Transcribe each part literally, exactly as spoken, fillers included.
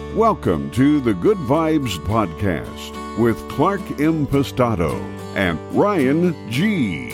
Welcome to the Good Vibes Podcast with Clark Impastato and Ryan G.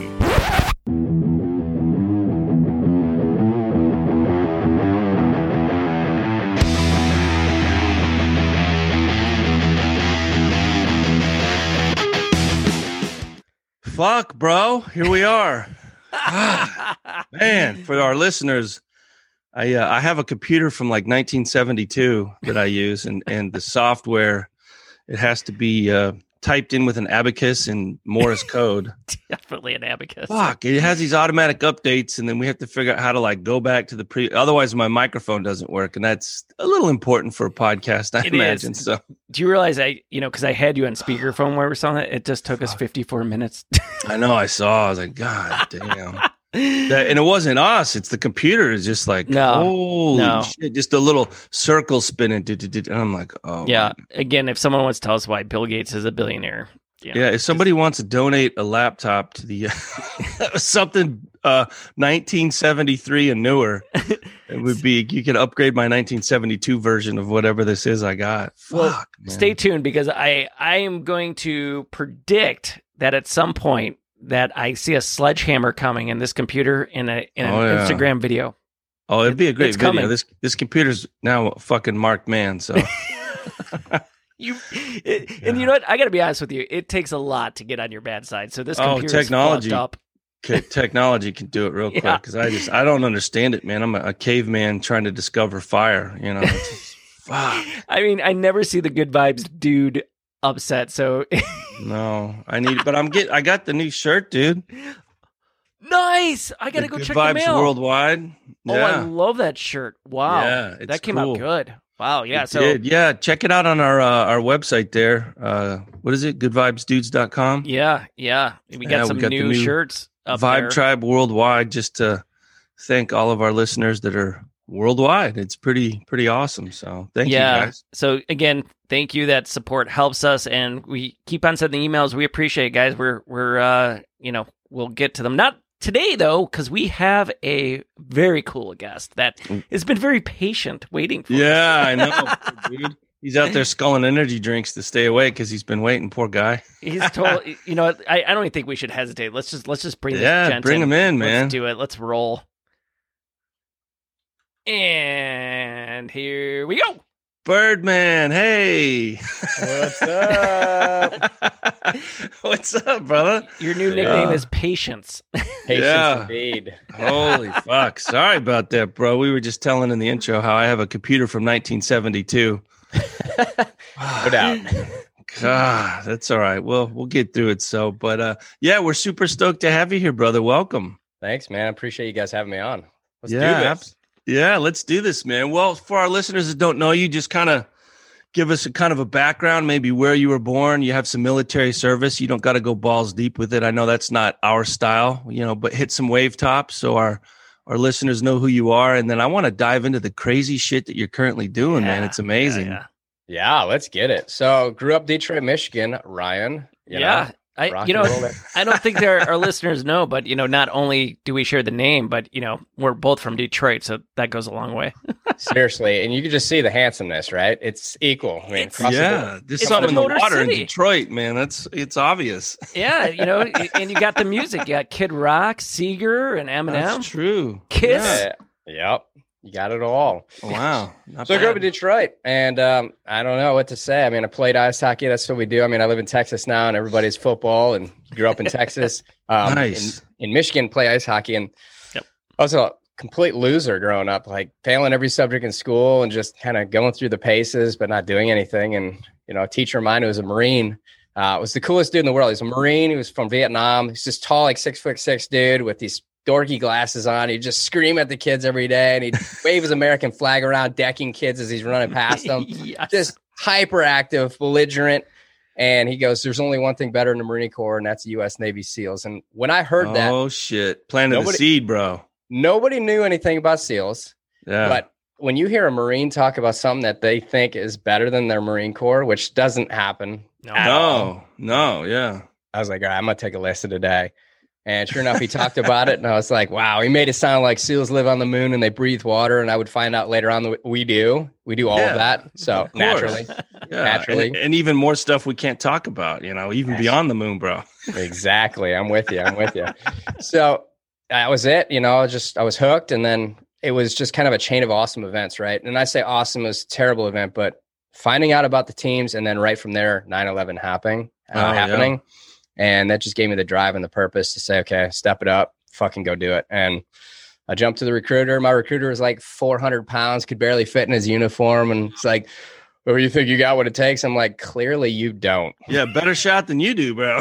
Fuck, bro. Here we are. Ah, man, for our listeners, I uh, I have a computer from like nineteen seventy-two that I use, and, and the software, it has to be uh, typed in with an abacus and Morse code. Definitely an abacus. Fuck, it has these automatic updates, and then we have to figure out how to like go back to the pre. Otherwise, my microphone doesn't work, and that's a little important for a podcast, I It imagine. is. So, Do you realize I, you know, because I had you on speakerphone where we saw that, it just took us fifty-four minutes. I know. I saw. I was like, God damn. That, and it wasn't us. It's the computer. Is just like, No, holy no. shit! Just a little circle spinning. And I'm like, oh, Yeah. man. Again, if someone wants to tell us why Bill Gates is a billionaire. You know, Yeah. If somebody wants to donate a laptop to the something uh, nineteen seventy-three and newer, it would be you could upgrade my nineteen seventy-two version of whatever this is I got. Well, Fuck, man. stay tuned because I, I am going to predict that at some point that I see a sledgehammer coming in this computer in a in an Oh, yeah. Instagram video. Oh, it'd be a great It's video. coming. This this computer's now a fucking marked man. So. You it, and you know what? I got to be honest with you. It takes a lot to get on your bad side. So this Oh, computer technology. is fucked up. Okay, technology can do it real quick Yeah. because I just I don't understand it, man. I'm a, a caveman trying to discover fire. You know, it's just, fuck. I mean, I never see the good vibes dude upset. So No, I need, but I'm get. I got the new shirt, dude. nice. I got to The go Good check Vibes the mail. Worldwide. Oh, I Yeah, love that shirt. Wow. Yeah, it's that came cool. out good. Wow. Yeah. It so did. Yeah, check it out on our uh, our website there. Uh, what is it? good vibes dudes dot com. yeah, yeah. We got Yeah, we some got the new, new shirts up Vibe there. Tribe Worldwide. Just to thank all of our listeners that are worldwide. It's pretty pretty awesome. So thank yeah. you guys. So again, thank you. That support helps us, and we keep on sending emails. We appreciate it, guys. We're we're uh you know we'll get to them. Not today though, because we have a very cool guest that has been very patient waiting for us. Yeah, I know, dude. He's out there sculling energy drinks to stay awake because he's been waiting. Poor guy. He's told you know I, I don't even think we should hesitate. Let's just let's just bring this Yeah, gent bring him in, man. Let's do it. Let's roll. And here we go. Birdman, hey. What's up? What's up, brother? Your new nickname Yeah. is Patience. Patience Yeah. indeed. Holy fuck. Sorry about that, bro. We were just telling in the intro how I have a computer from nineteen seventy-two. No doubt. God, that's all right. Well, we'll get through it. So, but uh, yeah, we're super stoked to have you here, brother. Welcome. Thanks, man. I appreciate you guys having me on. Let's Yeah, do ab- this. Yeah, let's do this, man. Well, for our listeners that don't know you, just kind of give us a kind of a background, maybe where you were born. You have some military service. You don't got to go balls deep with it. I know that's not our style, you know, but hit some wave tops so our our listeners know who you are. And then I want to dive into the crazy shit that you're currently doing, man. Yeah, It's amazing. Yeah, Yeah, let's get it. So, grew up Detroit, Michigan. Ryan. yeah. You Yeah. know, I, rock you know, and roll it. I don't think there our listeners know, but you know, not only do we share the name, but you know, we're both from Detroit, so that goes a long way. Seriously, and you can just see the handsomeness, right? It's equal. I mean, It's- across the Yeah, board. there's It's something in the the Motor water in City. Detroit, man. That's it's obvious. Yeah, you know, and you got the music. You got Kid Rock, Seeger, and Eminem. That's true. Kiss. Yeah. Yeah. Yep. You got it all. Wow. Not So I grew up bad. in Detroit, and um, I don't know what to say. I mean, I played ice hockey. That's what we do. I mean, I live in Texas now, and everybody's football, and grew up in Texas. Um, Nice. In, in Michigan, play ice hockey, and Yep. I was a complete loser growing up, like failing every subject in school, and just kind of going through the paces, but not doing anything. And you know, a teacher of mine who was a Marine uh, was the coolest dude in the world. He's a Marine. He was from Vietnam. He's just tall, like six foot six dude with these dorky glasses on. He'd just scream at the kids every day, and he'd wave his American flag around, decking kids as he's running past them. Yes. Just hyperactive, belligerent. And he goes, "There's only one thing better in the Marine Corps, and that's U S Navy SEALs." And when I heard that, Oh shit. Planted the Nobody- seed, bro. nobody knew anything about SEALs. Yeah. But when you hear a Marine talk about something that they think is better than their Marine Corps, which doesn't happen No. at all, no, no, yeah. I was like, all right, I'm going to take a listen today. And sure enough, he talked about it, and I was like, wow, he made it sound like seals live on the moon and they breathe water. And I would find out later on that we do. We do all Yeah, of that. So of course. naturally, Yeah, naturally. and, and even more stuff we can't talk about, you know, even beyond the moon, bro. Exactly. I'm with you. I'm with you. So that was it. You know, I just, I was hooked. And then it was just kind of a chain of awesome events, right? And I say awesome was a terrible event, but finding out about the teams and then right from there, nine eleven happening, uh, Oh, happening. yeah. And that just gave me the drive and the purpose to say, okay, step it up, fucking go do it. And I jumped to the recruiter. My recruiter was like four hundred pounds, could barely fit in his uniform. And it's like, well, you think you got what it takes? I'm like, clearly you don't. Yeah, better shot than you do, bro.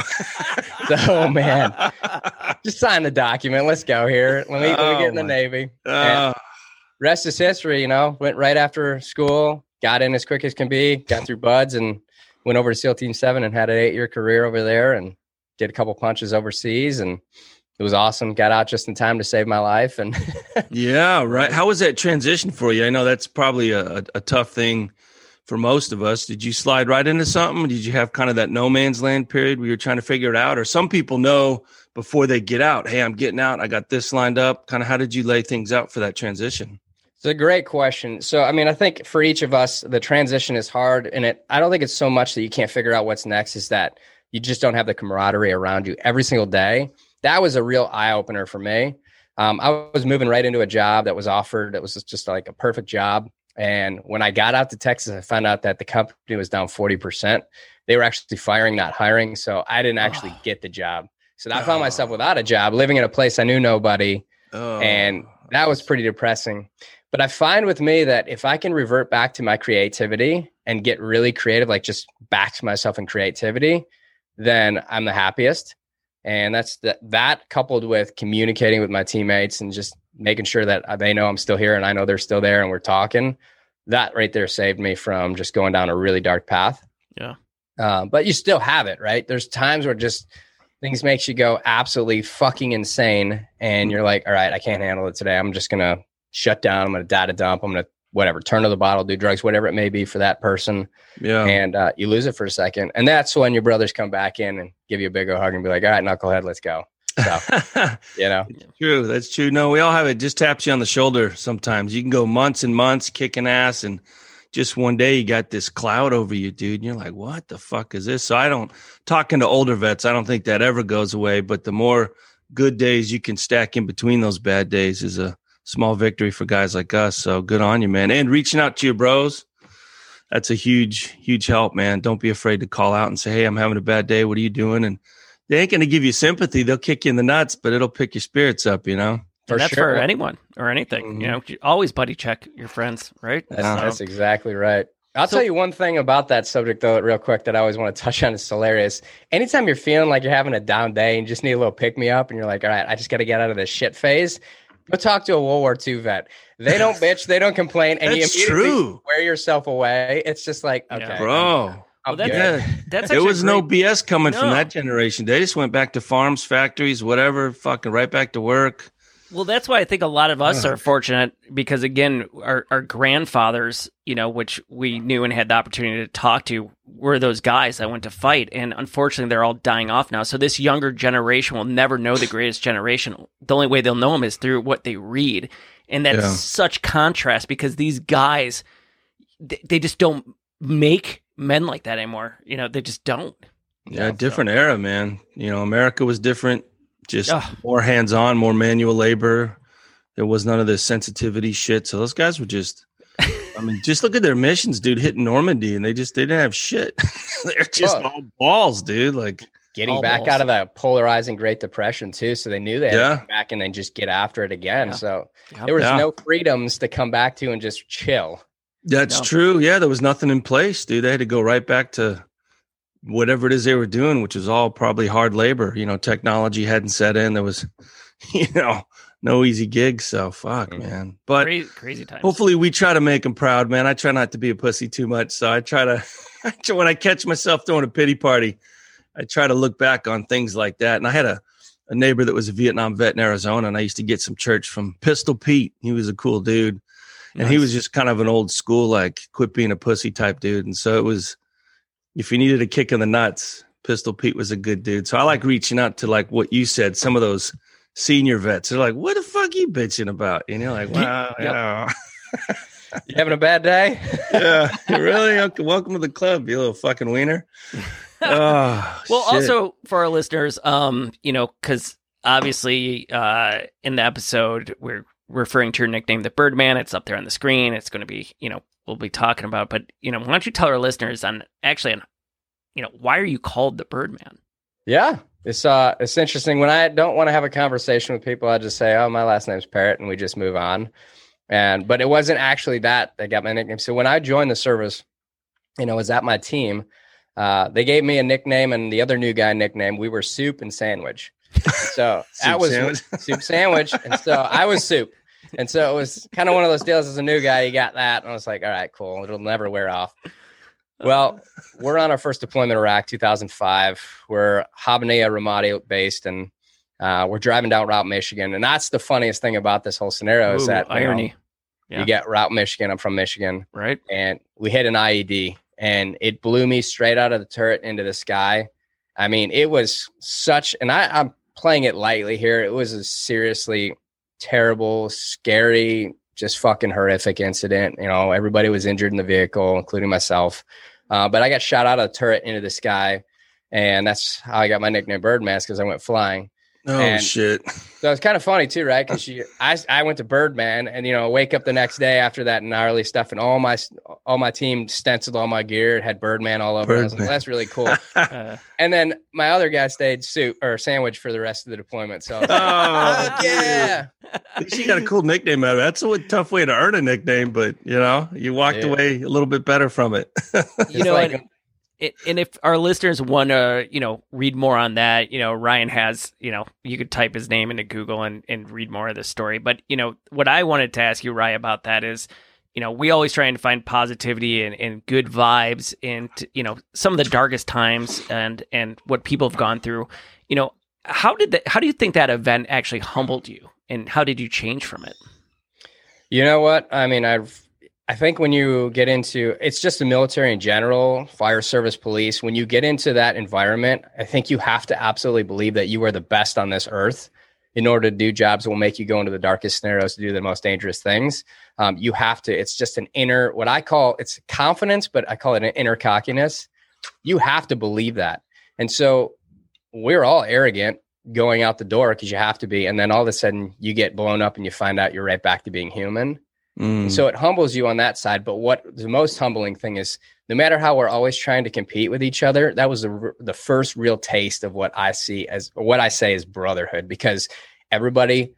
So, man, just sign the document. Let's go here. Let me, let me get in the Oh, my- Navy. Uh, And rest is history, you know, went right after school, got in as quick as can be, got through buds and went over to SEAL Team seven and had an eight year career over there and did a couple punches overseas. And it was awesome. Got out just in time to save my life. And yeah, right. How was that transition for you? I know that's probably a, a, a tough thing for most of us. Did you slide right into something? Did you have kind of that no man's land period where you're trying to figure it out? Or some people know before they get out, hey, I'm getting out. I got this lined up. Kind of how did you lay things out for that transition? it's a great question. So, I mean, I think for each of us, the transition is hard. And it, I don't think it's so much that you can't figure out what's next, is that you just don't have the camaraderie around you every single day. That was a real eye opener for me. Um, I was moving right into a job that was offered. That was just like a perfect job. And when I got out to Texas, I found out that the company was down forty percent. They were actually firing, not hiring. So I didn't actually Oh. get the job. So I found myself without a job, living in a place I knew nobody. Oh, And that was pretty depressing. But I find with me that if I can revert back to my creativity and get really creative, like just back to myself in creativity, then I'm the happiest. And that's that, that coupled with communicating with my teammates and just making sure that they know I'm still here and I know they're still there and we're talking, that right there saved me from just going down a really dark path. Yeah. Um, but you still have it, right? There's times where just things makes you go absolutely fucking insane. And you're like, all right, I can't handle it today. I'm just going to shut down. I'm going to data dump. I'm going to whatever, turn to the bottle, do drugs, whatever it may be for that person. yeah. And uh, you lose it for a second. And that's when your brothers come back in and give you a big old hug and be like, all right, knucklehead, let's go. So, you know, True. That's true. No, we all have it. Just taps you on the shoulder sometimes. You can go months and months kicking ass, and just one day you got this cloud over you, dude. And you're like, what the fuck is this? So I don't, talking to older vets, I don't think that ever goes away. But the more good days you can stack in between those bad days is a small victory for guys like us. So good on you, man. And reaching out to your bros, that's a huge, huge help, man. Don't be afraid to call out and say, hey, I'm having a bad day. What are you doing? And they ain't going to give you sympathy. They'll kick you in the nuts, but it'll pick your spirits up, you know? for And that's sure. for anyone or anything. Mhm. You know, you always buddy check your friends, right? That's, Uh-huh. that's exactly right. I'll So- tell you one thing about that subject, though, real quick, that I always want to touch on. Is hilarious. Anytime you're feeling like you're having a down day and just need a little pick me up, and you're like, all right, I just got to get out of this shit phase, go talk to a World War Two vet. They don't bitch, they don't complain, and That's you immediately true. wear yourself away. It's just like, Yeah. okay, Bro. I'm, Well, I'm that's- good. Yeah. That's There actually was no great. B S coming from No. that generation. They just went back to farms, factories, whatever, fucking right back to work. Well, that's why I think a lot of us Yeah. are fortunate because, again, our, our grandfathers, you know, which we knew and had the opportunity to talk to, were those guys that went to fight. And unfortunately, they're all dying off now. So this younger generation will never know the greatest generation. The only way they'll know them is through what they read. And that's Yeah. such contrast because these guys, they, they just don't make men like that anymore. You know, they just don't. Yeah, different era, man. You know, America was different, just Ugh. more hands-on, more manual labor. There was none of this sensitivity shit. So those guys were just, I mean, just look at their missions, dude, hitting Normandy, and they just, they didn't have shit. They're just Well, all balls, dude. Like, Getting All back balls. out of the polarizing Great Depression, too. So they knew they had Yeah. to come back and then just get after it again. Yeah. So Yep. there was Yeah. no freedoms to come back to and just chill. that's No. true. Yeah, there was nothing in place, dude. They had to go right back to whatever it is they were doing, which was all probably hard labor. You know, technology hadn't set in. There was, you know, no easy gigs. So fuck, Mhm. man. But Crazy, crazy times. hopefully we try to make them proud, man. I try not to be a pussy too much. So I try to, I try, when I catch myself throwing a pity party, I try to look back on things like that. And I had a, a neighbor that was a Vietnam vet in Arizona, and I used to get some church from Pistol Pete. He was a cool dude. And he Nice. was just kind of an old school, like, quit being a pussy type dude. And so it was, if you needed a kick in the nuts, Pistol Pete was a good dude. So I like reaching out to like what you said, some of those senior vets. They're like, what the fuck you bitching about? And you're like, wow, yeah. You having a bad day? Yeah, really? Okay, welcome to the club, you little fucking wiener. Oh, well, shit. Also for our listeners, um, you know, because obviously uh, in the episode we're referring to your nickname, the Birdman. It's up there on the screen. It's going to be, you know, we'll be talking about. But you know, why don't you tell our listeners on actually on, you know, why are you called the Birdman? Yeah, it's uh, it's interesting. When I don't want to have a conversation with people, I just say, "Oh, my last name's Parrott," and we just move on. And but it wasn't actually that that got my nickname. So when I joined the service, you know, was at my team. Uh, they gave me a nickname and the other new guy nickname. We were Soup and Sandwich. So that was sandwich. Soup Sandwich. And so I was Soup. And so it was kind of one of those deals as a new guy. You got that. And I was like, all right, cool. It'll never wear off. Well, we're on our first deployment in Iraq, two thousand five. We're Habbaniyah Ramadi based, and uh, we're driving down Route Michigan. And that's the funniest thing about this whole scenario Ooh, is that irony. You know, Yeah. you get Route Michigan. I'm from Michigan. Right. And we hit an I E D. And it blew me straight out of the turret into the sky. I mean, it was such, and I, I'm playing it lightly here. It was a seriously terrible, scary, just fucking horrific incident. You know, everybody was injured in the vehicle, including myself. Uh, but I got shot out of the turret into the sky. And that's how I got my nickname Birdman, because I went flying. Oh, and shit. So it's kind of funny too, right? Because I, I went to Birdman, and you know, wake up the next day after that gnarly stuff, and all my all my team stenciled all my gear. It had Birdman all over. It. I was like, well, that's really cool. Uh, And then my other guy stayed Soup or Sandwich for the rest of the deployment. So I was like, Oh, oh, yeah, At least you got a cool nickname out of it. That's a tough way to earn a nickname, but you know, you walked Yeah. away a little bit better from it. you It's know, like- and, it, and if our listeners want to, you know, read more on that, you know, Ryan has, you know, you could type his name into Google and, and read more of this story. But, you know, what I wanted to ask you, Ryan, about that is, you know, we always try and find positivity and, and good vibes in, you know, some of the darkest times and, and what people have gone through. You know, how did that, how do you think that event actually humbled you, and how did you change from it? You know what? I mean, I've, I think when you get into, it's just the military in general, fire service, police, when you get into that environment, I think you have to absolutely believe that you are the best on this earth in order to do jobs that will make you go into the darkest scenarios to do the most dangerous things. Um, you have to, it's just an inner, what I call, it's confidence, but I call it an inner cockiness. You have to believe that. And so we're all arrogant going out the door because you have to be. And then all of a sudden you get blown up and you find out you're right back to being human. Mm. So it humbles you on that side. But what the most humbling thing is, no matter how we're always trying to compete with each other, that was the, the first real taste of what I see as, or what I say is brotherhood, because everybody,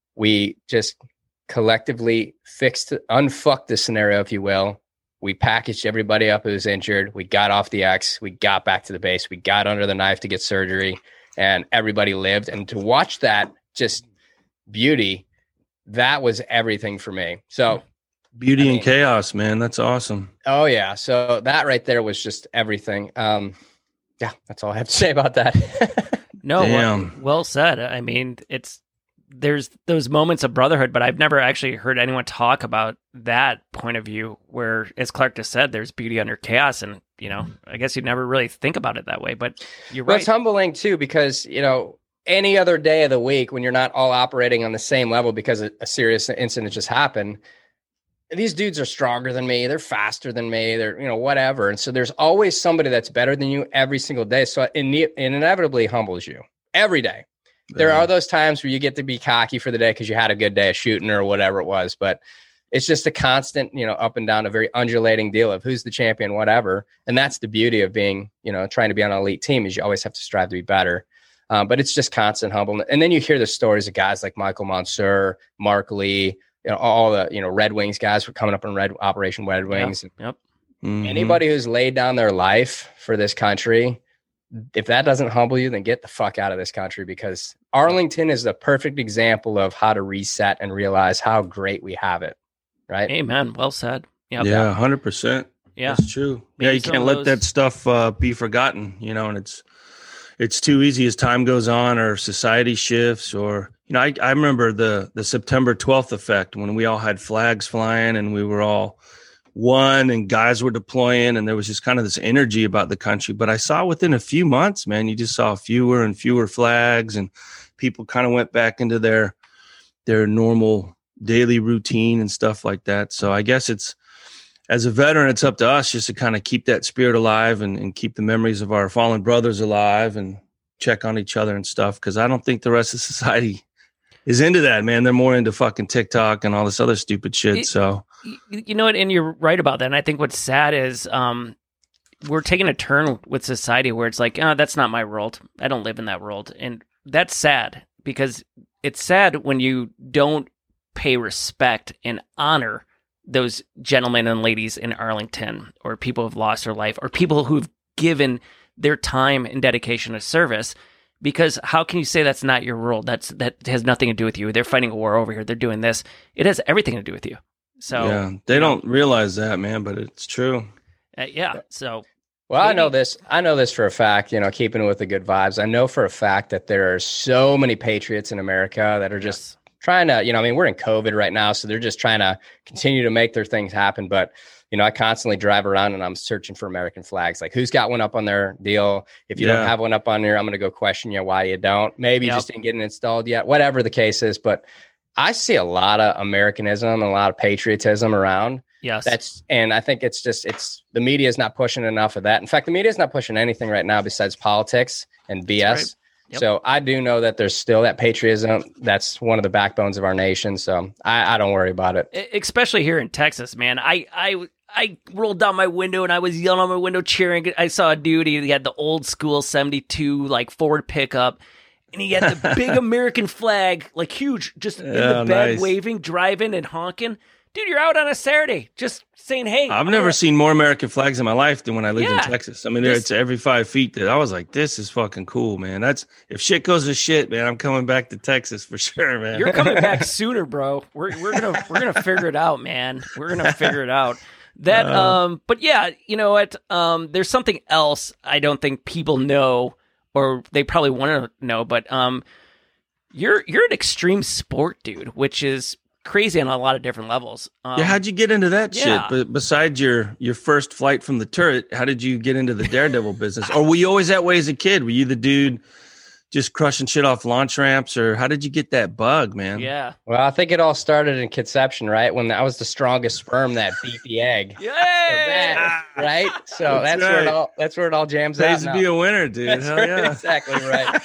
we just collectively fixed, unfucked the scenario, if you will. We packaged everybody up who was injured. We got off the X. We got back to the base. We got under the knife to get surgery, and everybody lived. And to watch that just beauty, that was everything for me. So Beauty I mean, and chaos, man. That's awesome. oh yeah. So that right there was just everything. Um, yeah, that's all I have to say about that. No, well, Damn. well said. I mean, it's, there's those moments of brotherhood, but I've never actually heard anyone talk about that point of view where, as Clark just said, there's beauty under chaos. And, you know, I guess you'd never really think about it that way, but you're Well, right. it's humbling too, because, you know, any other day of the week when you're not all operating on the same level because a, a serious incident just happened, these dudes are stronger than me. They're faster than me. They're, you know, whatever. And so there's always somebody that's better than you every single day. So it, it inevitably humbles you every day. There Yeah. are those times where you get to be cocky for the day because you had a good day of shooting or whatever it was, but it's just a constant, you know, up and down, a very undulating deal of who's the champion, whatever. And that's the beauty of being, you know, trying to be on an elite team, is you always have to strive to be better. Um, but it's just constant humbleness. And then you hear the stories of guys like Michael Monsoor, Mark Lee, you know, all the, you know, Red Wings guys were coming up in Red Operation Red Wings. Yep. Mhm. Anybody who's laid down their life for this country, if that doesn't humble you, then get the fuck out of this country, because Arlington is the perfect example of how to reset and realize how great we have it. Right. Amen. Well said. Yep. Yeah, one hundred percent. Yeah. That's true. Maybe yeah, you some can't of let those- that stuff uh, be forgotten, you know, and it's it's too easy as time goes on or society shifts, or, you know, I, I remember the, the September twelfth effect when we all had flags flying and we were all won and guys were deploying and there was just kind of this energy about the country. But I saw within a few months, man, you just saw fewer and fewer flags and people kind of went back into their their normal daily routine and stuff like that. So I guess it's, as a veteran, it's up to us just to kind of keep that spirit alive and, and keep the memories of our fallen brothers alive and check on each other and stuff. Because I don't think the rest of society is into that, man. They're more into fucking TikTok and all this other stupid shit. It, so, you know what? And you're right about that. And I think what's sad is um, we're taking a turn with society where it's like, oh, that's not my world. I don't live in that world. And that's sad because it's sad when you don't pay respect and honor those gentlemen and ladies in Arlington or people who've lost their life or people who've given their time and dedication to service. Because how can you say that's not your world? That's that has nothing to do with you. They're fighting a war over here. They're doing this. It has everything to do with you. So yeah, they don't know. realize that, man, but it's true. Uh, yeah. So well, maybe. I know this. I know this for a fact. You know, keeping with the good vibes. I know for a fact that there are so many patriots in America that are just yes. trying to. You know, I mean, we're in COVID right now, so they're just trying to continue to make their things happen. But you know, I constantly drive around and I'm searching for American flags. Like, who's got one up on their deal? If you yeah. don't have one up on there, I'm going to go question you why you don't. Maybe yep. you just didn't get it installed yet, whatever the case is. But I see a lot of Americanism and a lot of patriotism around. Yes. That's, and I think it's just, it's, the media is not pushing enough of that. In fact, the media is not pushing anything right now besides politics and B S. Right. Yep. So I do know that there's still that patriotism. That's one of the backbones of our nation. So I, I don't worry about it. Especially here in Texas, man. I, I, I rolled down my window and I was yelling on my window cheering. I saw a dude, he had the old school seventy-two like Ford pickup and he had the big American flag, like huge, just in yeah, the bed nice. waving, driving and honking. Dude, you're out on a Saturday just saying, hey. I've never seen more American flags in my life than when I lived yeah, in Texas. I mean, this, it's every five feet that I was like, this is fucking cool, man. That's if shit goes to shit, man, I'm coming back to Texas for sure, man. You're coming back sooner, bro. We're we're gonna we're gonna figure it out, man. We're gonna figure it out. That uh, um but yeah, you know what? Um there's something else I don't think people know or they probably want to know, but um you're you're an extreme sport dude, which is crazy on a lot of different levels. Um, yeah, how'd you get into that yeah. shit? But besides your your first flight from the turret, how did you get into the daredevil business? Or were you always that way as a kid? Were you the dude just crushing shit off launch ramps, or how did you get that bug, man? Yeah. Well, I think it all started in conception, right? When I was the strongest sperm that beat the egg. Yeah. So right. So that's, that's where right. it all that's where it all jams Pays out. to be a winner, dude. That's Hell right, yeah. exactly right.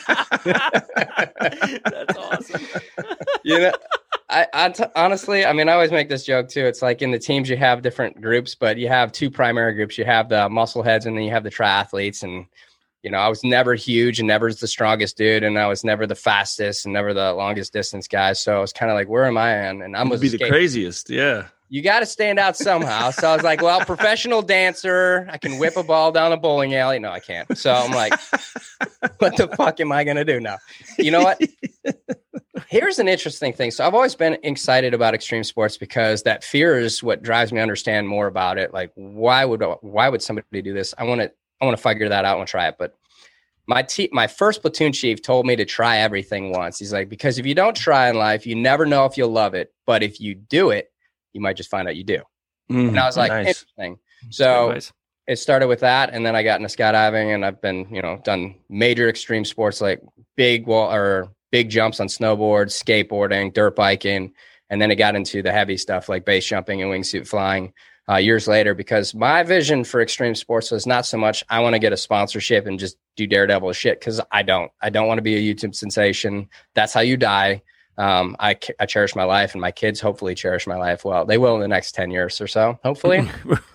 That's awesome. You know, I, I t- honestly, I mean, I always make this joke too. It's like in the teams you have different groups, but you have two primary groups. You have the muscle heads, and then you have the triathletes. And you know, I was never huge and never the strongest dude, and I was never the fastest and never the longest distance guy. So I was kind of like, where am I in? And I'm be the craziest, yeah. You got to stand out somehow. So I was like, well, professional dancer, I can whip a ball down a bowling alley. No, I can't. So I'm like, what the fuck am I going to do now? You know what? Here's an interesting thing. So I've always been excited about extreme sports because that fear is what drives me to understand more about it. Like, why would why would somebody do this? I want to I want to figure that out. I want to try it. But my te- my first platoon chief told me to try everything once. He's like, because if you don't try in life, you never know if you'll love it. But if you do it, you might just find out you do. Mm, and I was like, nice. Interesting. So it started with that. And then I got into skydiving, and I've been, you know, done major extreme sports like big wall or big jumps on snowboard, skateboarding, dirt biking. And then it got into the heavy stuff like base jumping and wingsuit flying uh, years later, because my vision for extreme sports was not so much I want to get a sponsorship and just do daredevil shit, because I don't. I don't want to be a YouTube sensation. That's how you die. Um, I, I cherish my life, and my kids hopefully cherish my life. Well, they will in the next ten years or so, hopefully.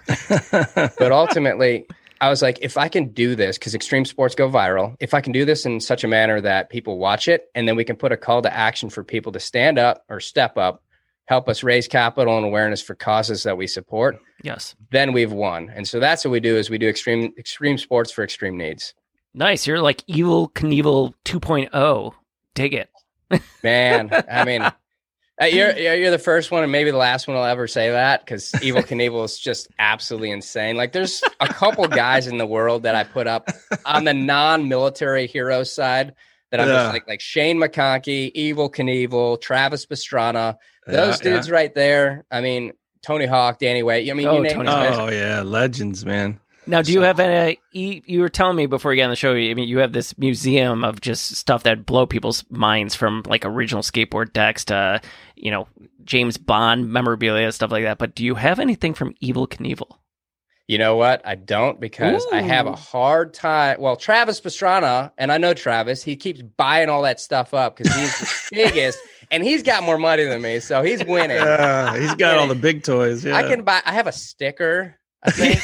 But ultimately, I was like, if I can do this, because extreme sports go viral, if I can do this in such a manner that people watch it, and then we can put a call to action for people to stand up or step up, help us raise capital and awareness for causes that we support, yes, then we've won. And so that's what we do is we do extreme extreme sports for extreme needs. Nice. You're like Evel Knievel two point oh. Dig it. Man, I mean, you're you're the first one and maybe the last one I'll ever say that, because Evel Knievel is just absolutely insane. Like, there's a couple guys in the world that I put up on the non-military hero side that I'm yeah. just like, like Shane McConkey, Evel Knievel, Travis Pastrana, those yeah, dudes yeah. right there. I mean, Tony Hawk, Danny Way. I mean, Oh, you name Tony it. Hawk. Oh yeah, legends, man. Now, do you So- have any? You were telling me before you got on the show. I mean, you have this museum of just stuff that blow people's minds, from like original skateboard decks to, you know, James Bond memorabilia, stuff like that. But do you have anything from Evel Knievel? You know what? I don't, because I have a Ooh. hard time. Well, Travis Pastrana, and I know Travis, he keeps buying all that stuff up because he's the biggest, and he's got more money than me, so he's winning. Yeah, he's got all the big toys. Yeah. I can buy. I have a sticker, I think,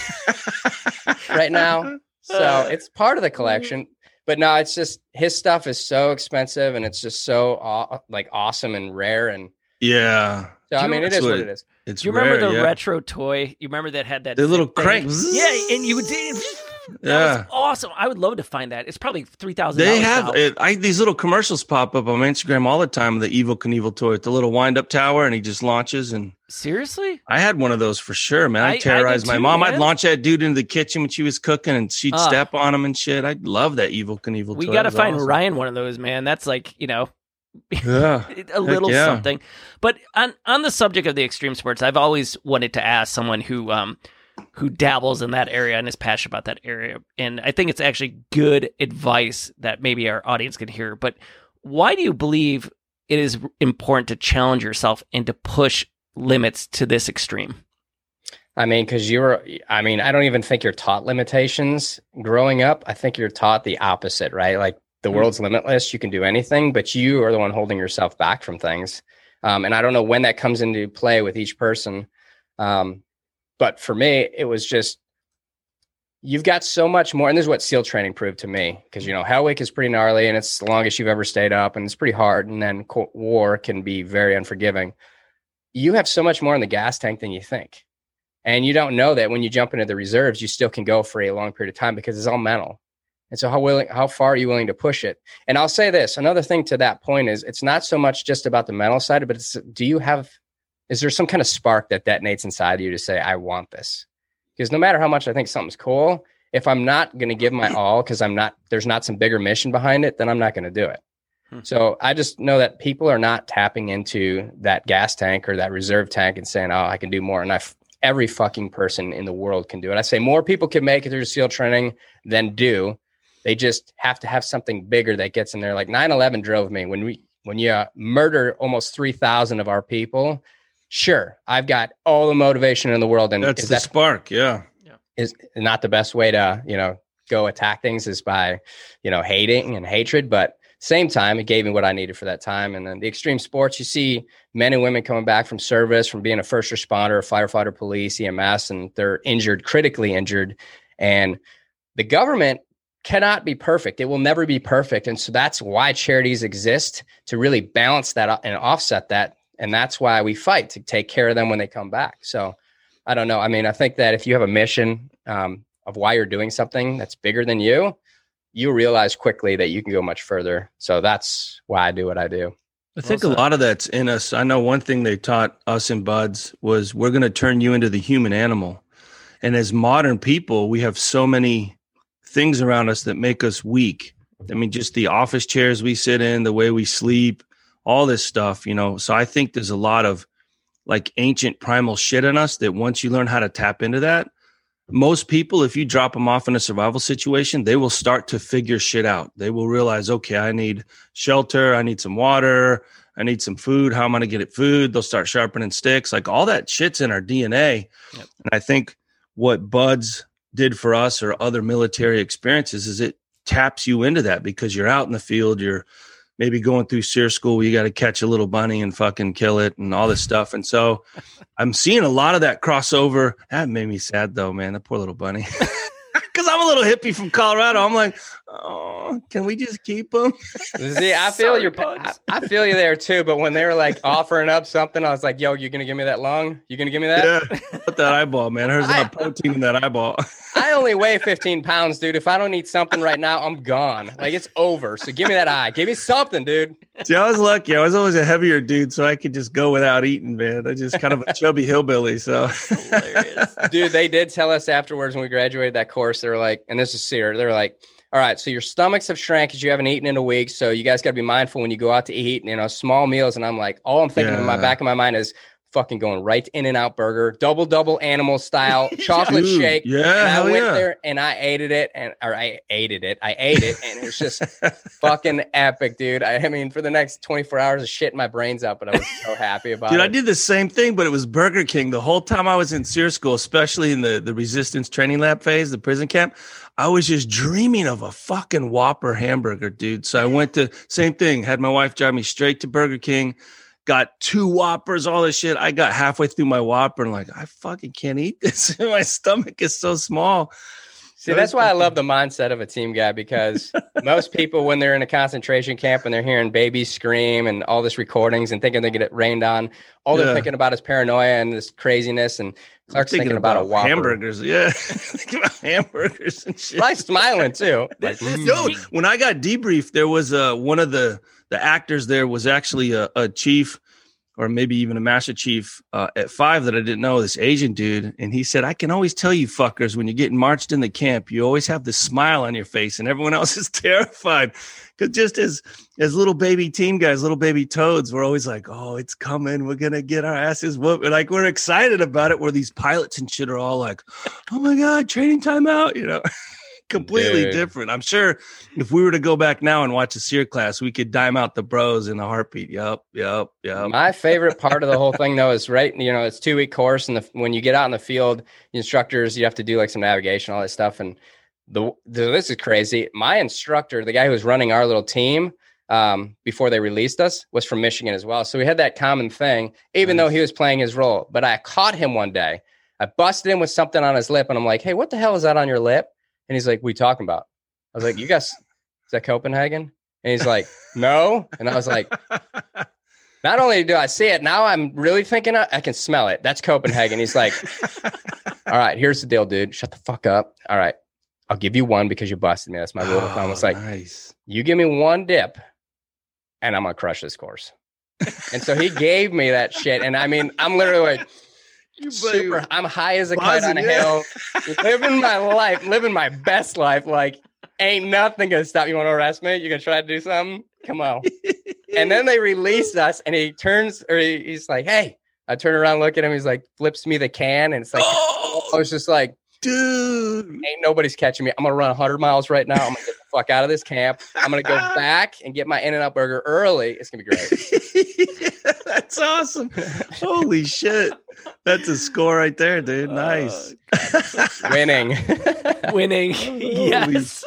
right now, so it's part of the collection. But no, it's just his stuff is so expensive, and it's just so aw- like awesome and rare, and Yeah. so I Do you- mean, it is what it is. It's Do you remember rare, the yeah. retro toy? You remember that had that The little thing? crank. Yeah, and you did. That Yeah. was awesome. I would love to find that. It's probably three thousand. They have it, I, these little commercials pop up on my Instagram all the time. The Evel Knievel toy, the little wind up tower, and he just launches. And Seriously? I had one of those for sure, man. I- I I did terrorized my too, mom. man. I'd launch that dude into the kitchen when she was cooking, and she'd Ah. step on him and shit. I love that Evel Knievel. We toy. got to It was find awesome. Ryan one of those, man. That's like, you know, Yeah. a little yeah. something. But on on the subject of the extreme sports, I've always wanted to ask someone who um who dabbles in that area and is passionate about that area. And I think it's actually good advice that maybe our audience can hear. But why do you believe it is important to challenge yourself and to push limits to this extreme? I mean, because you're, I mean, I don't even think you're taught limitations growing up. I think you're taught the opposite, right? Like the Mhm. world's limitless. You can do anything, but you are the one holding yourself back from things. Um, and I don't know when that comes into play with each person. Um, but for me, it was just, you've got so much more. And this is what SEAL training proved to me, because, you know, Hell Week is pretty gnarly and it's the longest you've ever stayed up and it's pretty hard. And then co- war can be very unforgiving. You have so much more in the gas tank than you think. And you don't know that when you jump into the reserves, you still can go for a long period of time because it's all mental. And so how willing, how far are you willing to push it? And I'll say this, another thing to that point is it's not so much just about the mental side, but it's, do you have, is there some kind of spark that detonates inside of you to say, I want this? Because no matter how much I think something's cool, if I'm not going to give my all, because I'm not, there's not some bigger mission behind it, then I'm not going to do it. Hmm. So I just know that people are not tapping into that gas tank or that reserve tank and saying, oh, I can do more. And I, every fucking person in the world can do it. I say more people can make it through SEAL training than do. They just have to have something bigger that gets in there. Like nine eleven drove me. When we, when you uh, murder almost three thousand of our people, sure, I've got all the motivation in the world. And That's is the that spark. Yeah. is not the best way to, you know, go attack things is by, you know, hating and hatred. But same time, it gave me what I needed for that time. And then the extreme sports, you see men and women coming back from service, from being a first responder, firefighter, police, E M S, and they're injured, critically injured. And the government cannot be perfect. It will never be perfect. And so that's why charities exist, to really balance that and offset that. And that's why we fight, to take care of them when they come back. So I don't know. I mean, I think that if you have a mission um, of why you're doing something that's bigger than you, you realize quickly that you can go much further. So that's why I do what I do. I think Well a said. lot of that's in us. I know one thing they taught us in Buds was we're going to turn you into the human animal. And as modern people, we have so many things around us that make us weak. I mean, just the office chairs we sit in, the way we sleep, all this stuff, you know. So I think there's a lot of like ancient primal shit in us that once you learn how to tap into that, most people, if you drop them off in a survival situation, they will start to figure shit out. They will realize, okay, I need shelter. I need some water. I need some food. How am I going to get it food? They'll start sharpening sticks. Like all that shit's in our D N A. Yep. And I think what Buds did for us or other military experiences is it taps you into that because you're out in the field. You're maybe going through SEER school where you got to catch a little bunny and fucking kill it and all this stuff. And so I'm seeing a lot of that crossover. That made me sad though, man. That poor little bunny. Because I'm a little hippie from Colorado. I'm like, oh, can we just keep him? See, I feel Sorry, your, I, Bugs. I feel you there too. But when they were like offering up something, I was like, "Yo, you're gonna give me that lung? You gonna give me that?" Yeah, put that eyeball, man. There's a lot of protein in that eyeball. I only weigh fifteen pounds, dude. If I don't eat something right now, I'm gone. Like it's over. So give me that eye. Give me something, dude. See, I was lucky. I was always a heavier dude, so I could just go without eating, man. I just kind of a chubby hillbilly. So, Hilarious. Dude, they did tell us afterwards when we graduated that course, they were like, and this is SEER, they were like, all right, so your stomachs have shrank because you haven't eaten in a week. So you guys got to be mindful when you go out to eat, you know, small meals. And I'm like, all I'm thinking in my Yeah. back of my mind is fucking going right to In-N-Out Burger, double double animal style chocolate Dude, shake. yeah, and I hell went yeah. there and I ate it, and or I ate it. I ate it, and it was just fucking epic, dude. I, I mean, for the next twenty-four hours, I shit my brains out, but I was so happy about Dude, it. I did the same thing, but it was Burger King. The whole time I was in SEER school, especially in the, the resistance training lab phase, the prison camp, I was just dreaming of a fucking Whopper hamburger, dude. So I went to, same thing, had my wife drive me straight to Burger King, got two Whoppers, all this shit. I got halfway through my Whopper and like, I fucking can't eat this. My stomach is so small. See, that's why I love the mindset of a team guy, because most people, when they're in a concentration camp and they're hearing babies scream and all this recordings and thinking they get it rained on, all they're Yeah. thinking about is paranoia and this craziness. And Clark's thinking, thinking about, about a Whopper. Hamburgers. Yeah. Thinking about hamburgers and shit. Like smiling too. This Like, is- Dude, when I got debriefed, there was uh, one of the, the actors there was actually a, a chief, or maybe even a master chief uh, at five that I didn't know, this Asian dude. And he said, I can always tell you fuckers, when you're getting marched in the camp, you always have this smile on your face and everyone else is terrified. Because just as, as little baby team guys, little baby toads, we're always like, oh, it's coming. We're going to get our asses whooped. Like, we're excited about it, where these pilots and shit are all like, oh my God, training time out, you know. Completely Dude. different. I'm sure if we were to go back now and watch a SEER class, we could dime out the bros in a heartbeat. Yup, yup, yup. My favorite part of the whole thing, though, is right. You know, it's two week course, and the, when you get out in the field, the instructors, you have to do like some navigation, all that stuff. And the, the this is crazy. My instructor, the guy who was running our little team um, before they released us, was from Michigan as well. So we had that common thing, even Nice. though he was playing his role. But I caught him one day. I busted him with something on his lip, and I'm like, "Hey, what the hell is that on your lip?" And he's like, "What are you talking about?" I was like, "You guys, is that Copenhagen?" And he's like, "No." And I was like, not only do I see it, now I'm really thinking I can smell it. That's Copenhagen. He's like, "All right, here's the deal, dude. Shut the fuck up. All right, I'll give you one because you busted me. That's my rule." Oh, And I was like, nice. "You give me one dip and I'm going to crush this course." And so he gave me that shit. And I mean, I'm literally like, super, I'm high as a kite on a Buzzing, yeah. hill, living my life, living my best life. Like, ain't nothing gonna stop you. Want to arrest me? You gonna try to do something? Come on. And then they release us, and he turns, or he, he's like, "Hey." I turn around, look at him. He's like, flips me the can, and it's like, Oh, I was just like, dude. ain't nobody's catching me. I'm gonna run one hundred miles right now. I'm gonna get the fuck out of this camp. I'm gonna go back and get my In-N-Out Burger early. It's gonna be great. That's awesome. Holy shit. That's a score right there, dude. Nice. Winning. Winning. Holy Yes.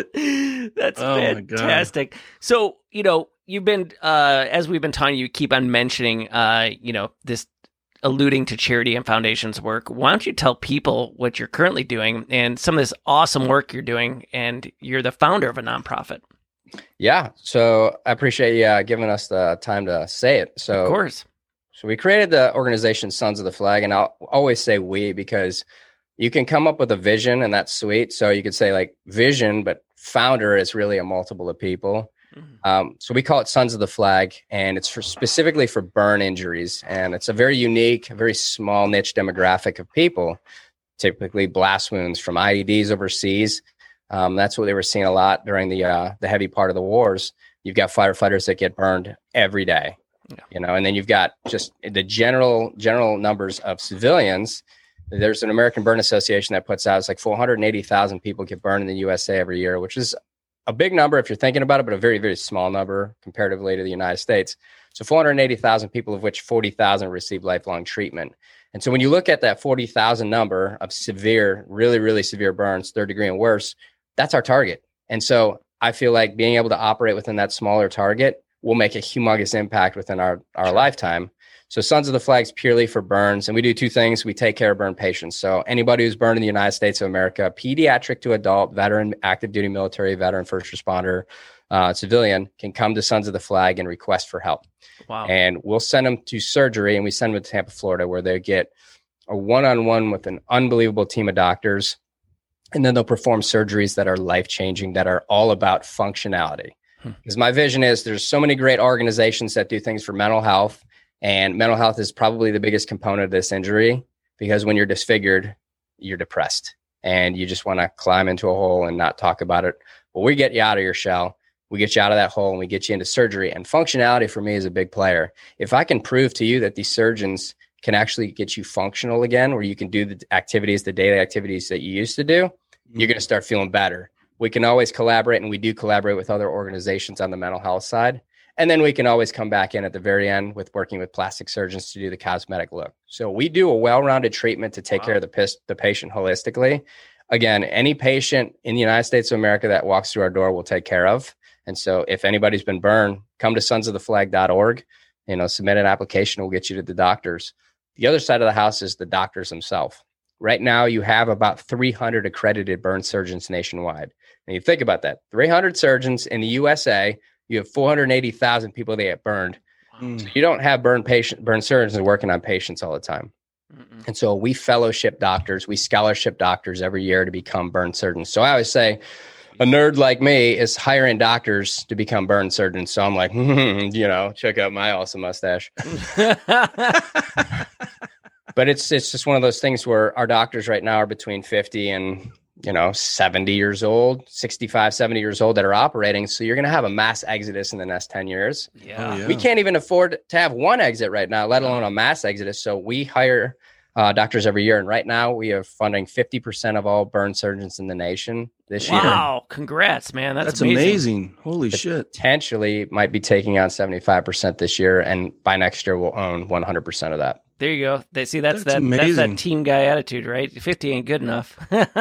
shit. That's Oh my God. fantastic. So, you know, you've been, uh, as we've been talking, you keep on mentioning, uh, you know, this alluding to charity and foundations work. Why don't you tell people what you're currently doing and some of this awesome work you're doing? And you're the founder of a nonprofit. Yeah. So I appreciate you uh, giving us the time to say it. So, Of course. so we created the organization Sons of the Flag, and I'll always say we because you can come up with a vision, and that's sweet. So you could say like vision, but founder is really a multiple of people. Mhm. Um, so we call it Sons of the Flag, and it's for specifically for burn injuries. And it's a very unique, very small niche demographic of people, typically blast wounds from I E Ds overseas. Um, that's what they were seeing a lot during the uh, the heavy part of the wars. You've got firefighters that get burned every day, Yeah. you know, and then you've got just the general general numbers of civilians. There's an American Burn Association that puts out, it's like four hundred eighty thousand people get burned in the U S A every year, which is a big number if you're thinking about it, but a very, very small number comparatively to the United States. So four hundred eighty thousand people, of which forty thousand receive lifelong treatment. And so when you look at that forty thousand number of severe, really, really severe burns, third degree and worse, that's our target. And so I feel like being able to operate within that smaller target will make a humongous impact within our, our lifetime. So Sons of the Flag's purely for burns. And we do two things. We take care of burn patients. So anybody who's burned in the United States of America, pediatric to adult, veteran, active duty military, veteran, first responder, uh, civilian, can come to Sons of the Flag and request for help. Wow. And we'll send them to surgery, and we send them to Tampa, Florida, where they get a one-on-one with an unbelievable team of doctors. And then they'll perform surgeries that are life-changing, that are all about functionality. Hmm. Because my vision is there's so many great organizations that do things for mental health, and mental health is probably the biggest component of this injury, because when you're disfigured, you're depressed and you just want to climb into a hole and not talk about it. Well, we get you out of your shell. We get you out of that hole and we get you into surgery. And functionality for me is a big player. If I can prove to you that these surgeons can actually get you functional again, where you can do the activities, the daily activities that you used to do, mm-hmm. you're going to start feeling better. We can always collaborate, and we do collaborate with other organizations on the mental health side. And then we can always come back in at the very end with working with plastic surgeons to do the cosmetic look. So we do a well-rounded treatment to take wow. care of the, pis- the patient holistically. Again, any patient in the United States of America that walks through our door, we'll take care of. And so if anybody's been burned, come to sons of the flag dot org, you know, submit an application. We'll get you to the doctors. The other side of the house is the doctors themselves. Right now, you have about three hundred accredited burn surgeons nationwide. And you think about that, three hundred surgeons in the U S A, you have four hundred eighty thousand people that get burned. Mm. So you don't have burn patient, burn surgeons working on patients all the time. Mm-mm. And so we fellowship doctors, we scholarship doctors every year to become burn surgeons. So I always say a nerd like me is hiring doctors to become burn surgeons. So I'm like, hmm, you know, check out my awesome mustache. But it's it's just one of those things where our doctors right now are between fifty and, you know, seventy years old, sixty-five, seventy years old that are operating. So you're going to have a mass exodus in the next ten years. Yeah. Oh, yeah. We can't even afford to have one exit right now, let alone a mass exodus. So we hire uh, doctors every year. And right now we are funding fifty percent of all burn surgeons in the nation this wow. year. Wow. Congrats, man. That's, That's amazing. amazing. Holy shit. Potentially might be taking on seventy-five percent this year. And by next year, we'll own one hundred percent of that. There you go. They see that's, That's that amazing. that's that team guy attitude, right? fifty ain't good enough.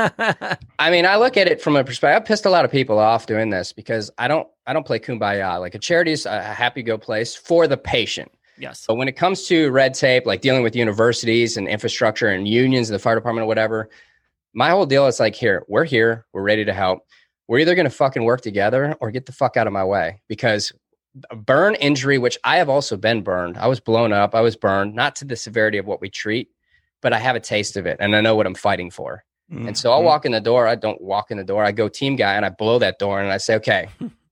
I mean, I look at it from a perspective. I've pissed a lot of people off doing this because I don't I don't play kumbaya. Like a charity is a happy go place for the patient. Yes. But when it comes to red tape, like dealing with universities and infrastructure and unions and the fire department or whatever, my whole deal is like, here, we're here. We're ready to help. We're either going to fucking work together or get the fuck out of my way, because a burn injury, which I have also been burned. I was blown up. I was burned, not to the severity of what we treat, but I have a taste of it and I know what I'm fighting for. Mm-hmm. And so I'll walk in the door. I don't walk in the door. I go team guy and I blow that door and I say, okay,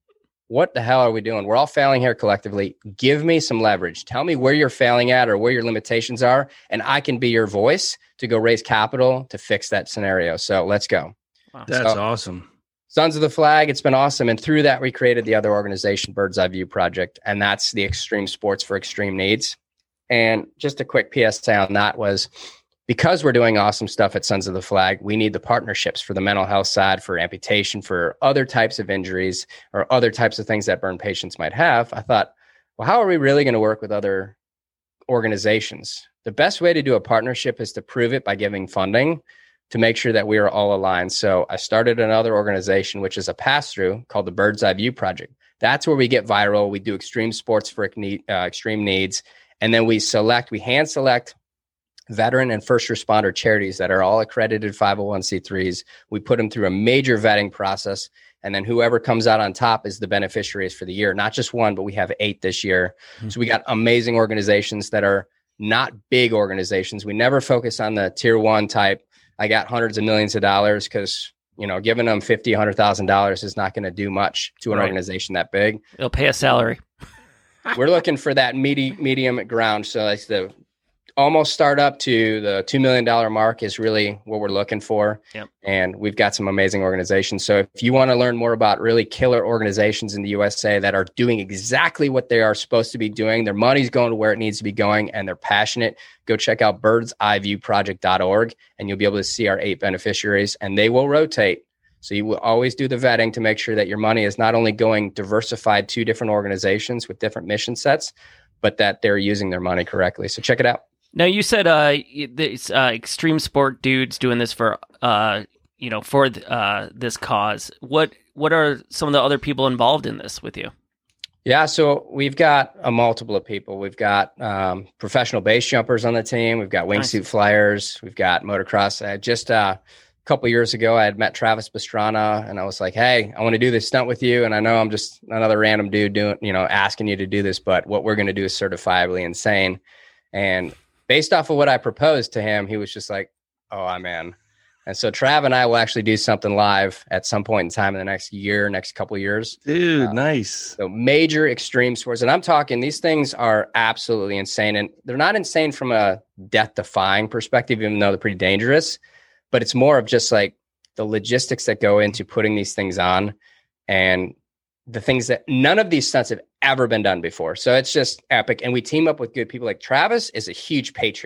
what the hell are we doing? We're all failing here collectively. Give me some leverage. Tell me where you're failing at or where your limitations are. And I can be your voice to go raise capital to fix that scenario. So let's go. Wow. That's so, awesome. Sons of the Flag, it's been awesome. And through that, we created the other organization, Bird's Eye View Project, and that's the Extreme Sports for Extreme Needs. And just a quick P S A on that was, because we're doing awesome stuff at Sons of the Flag, we need the partnerships for the mental health side, for amputation, for other types of injuries or other types of things that burn patients might have. I thought, well, how are we really going to work with other organizations? The best way to do a partnership is to prove it by giving funding, to make sure that we are all aligned. So I started another organization, which is a pass-through called the Bird's Eye View Project. That's where we get viral. We do extreme sports for uh, extreme needs. And then we select, we hand select veteran and first responder charities that are all accredited five oh one c threes. We put them through a major vetting process. And then whoever comes out on top is the beneficiaries for the year. Not just one, but we have eight this year. Mm-hmm. So we got amazing organizations that are not big organizations. We never focus on the tier one type. I got hundreds of millions of dollars because, you know, giving them fifty, one hundred thousand dollars is not going to do much to an right. organization that big. It'll pay a salary. We're looking for that medi- medium ground. So that's the almost startup to the two million dollars mark is really what we're looking for. Yep. And we've got some amazing organizations. So if you want to learn more about really killer organizations in the U S A that are doing exactly what they are supposed to be doing, their money's going to where it needs to be going, and they're passionate, go check out birds eye view project dot org and you'll be able to see our eight beneficiaries, and they will rotate. So you will always do the vetting to make sure that your money is not only going diversified to different organizations with different mission sets, but that they're using their money correctly. So check it out. Now, you said uh, this uh, extreme sport dudes doing this for uh, you know for uh, this cause. What what are some of the other people involved in this with you? Yeah, so we've got a multiple of people. We've got um, professional base jumpers on the team. We've got wingsuit nice. flyers. We've got motocross. Uh, just uh, a couple years ago, I had met Travis Pastrana, and I was like, "Hey, I want to do this stunt with you." And I know I'm just another random dude doing, you know, asking you to do this, but what we're going to do is certifiably insane. And based off of what I proposed to him, he was just like, "Oh, I'm in." And so Trav and I will actually do something live at some point in time in the next year, next couple of years. Dude, uh, nice. So major extreme sports. And I'm talking, these things are absolutely insane. And they're not insane from a death-defying perspective, even though they're pretty dangerous. But it's more of just like the logistics that go into putting these things on and the things that none of these stunts have ever been done before. So it's just epic. And we team up with good people. Like Travis is a huge patriot.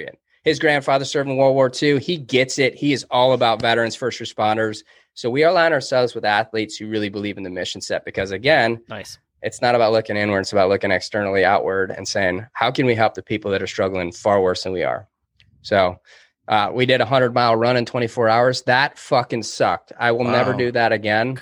his grandfather served in World War Two. He gets it. He is all about veterans, first responders. So we align ourselves with athletes who really believe in the mission set, because again, nice. It's not about looking inward. It's about looking externally outward and saying, how can we help the people that are struggling far worse than we are? So uh, we did a hundred mile run in twenty-four hours. That fucking sucked. I will wow. never do that again.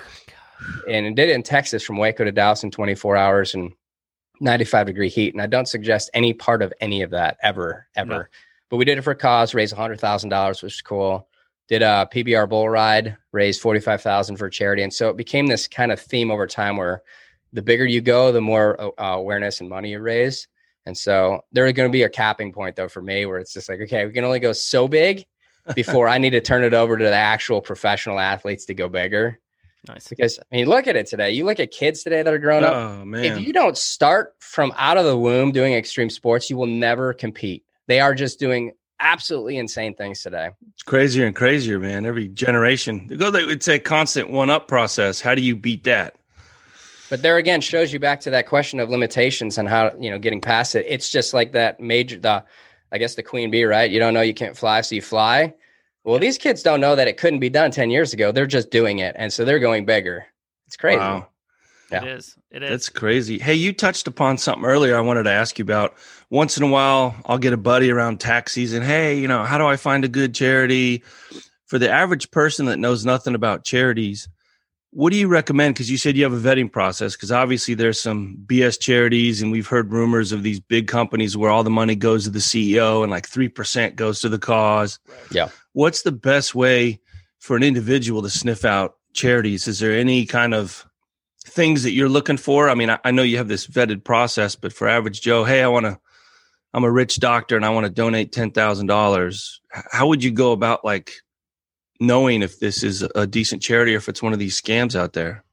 And it did it in Texas from Waco to Dallas in twenty-four hours and ninety-five degree heat. And I don't suggest any part of any of that ever, ever. No. But we did it for a cause, raised a hundred thousand dollars, which is cool. Did a P B R bull ride, raised forty-five thousand for charity. And so it became this kind of theme over time where the bigger you go, the more uh, awareness and money you raise. And so there is going to be a capping point though for me where it's just like, okay, we can only go so big before I need to turn it over to the actual professional athletes to go bigger. Nice. Because I mean, look at it today. You look at kids today that are growing up. Oh, man. If you don't start from out of the womb doing extreme sports, you will never compete. They are just doing absolutely insane things today. It's crazier and crazier, man. Every generation. It's a constant one-up process. How do you beat that? But there again shows you back to that question of limitations and how, you know, getting past it. It's just like that major, the, I guess the queen bee, right? You don't know you can't fly, so you fly. Well, these kids don't know that it couldn't be done ten years ago. They're just doing it. And so they're going bigger. It's crazy. Wow. Yeah. It is. It is. That's crazy. Hey, you touched upon something earlier I wanted to ask you about. Once in a while, I'll get a buddy around tax season. Hey, you know, how do I find a good charity? For the average person that knows nothing about charities, what do you recommend? Because you said you have a vetting process, because obviously there's some B S charities, and we've heard rumors of these big companies where all the money goes to the C E O and like three percent goes to the cause. Yeah. What's the best way for an individual to sniff out charities? Is there any kind of things that you're looking for? I mean, I, I know you have this vetted process, but for average Joe, hey, I want to, I'm a rich doctor and I want to donate ten thousand dollars. How would you go about like knowing if this is a decent charity or if it's one of these scams out there?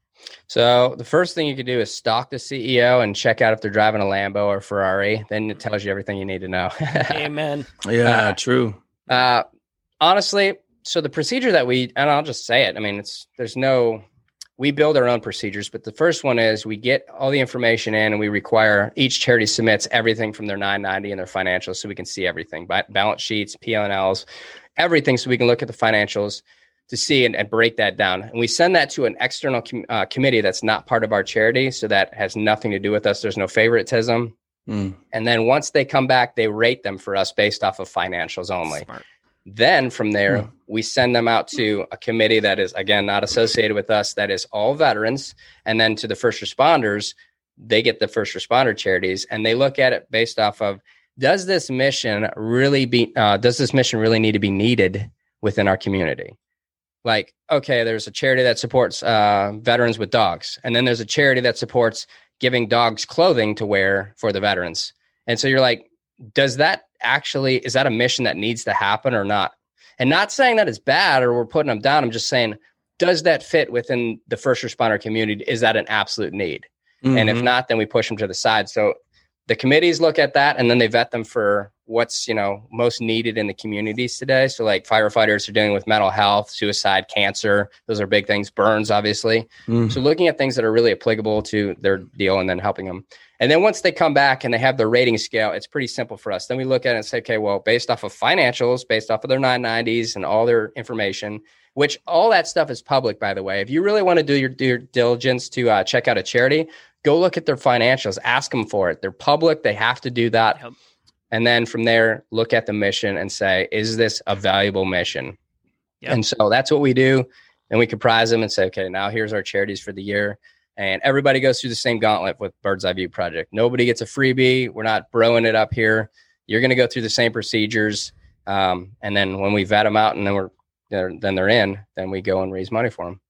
So the first thing you could do is stalk the C E O and check out if they're driving a Lambo or Ferrari. Then it tells you everything you need to know. Amen. Yeah, uh, true. Uh, honestly, so the procedure that we, and I'll just say it, I mean, it's, there's no, we build our own procedures, but the first one is we get all the information in and we require each charity submits everything from their nine ninety and their financials so we can see everything, balance sheets, P L N Ls, everything, so we can look at the financials to see and, and break that down. And we send that to an external com- uh, committee that's not part of our charity, so that has nothing to do with us. There's no favoritism. Mm. And then once they come back, they rate them for us based off of financials only. Smart. Then from there, mm. we send them out to a committee that is, again, not associated with us, that is all veterans. And then to the first responders, they get the first responder charities, and they look at it based off of, does this mission really be, uh, does this mission really need to be needed within our community? Like, okay, there's a charity that supports uh, veterans with dogs. And then there's a charity that supports giving dogs clothing to wear for the veterans. And so you're like, does that actually, is that a mission that needs to happen or not? And not saying that it's bad or we're putting them down. I'm just saying, does that fit within the first responder community? Is that an absolute need? Mm-hmm. And if not, then we push them to the side. So the committees look at that and then they vet them for what's, you know, most needed in the communities today. So like firefighters are dealing with mental health, suicide, cancer. Those are big things. Burns, obviously. Mm. So looking at things that are really applicable to their deal and then helping them. And then once they come back and they have their rating scale, it's pretty simple for us. Then we look at it and say, okay, well, based off of financials, based off of their nine nineties and all their information, which all that stuff is public, by the way. If you really want to do your due diligence to uh, check out a charity, go look at their financials, ask them for it. They're public. They have to do that. Yep. And then from there, look at the mission and say, is this a valuable mission? Yep. And so that's what we do. And we comprise them and say, okay, now here's our charities for the year. And everybody goes through the same gauntlet with Bird's Eye View Project. Nobody gets a freebie. We're not broing it up here. You're going to go through the same procedures. Um, and then when we vet them out and then we're they're, then they're in, then we go and raise money for them.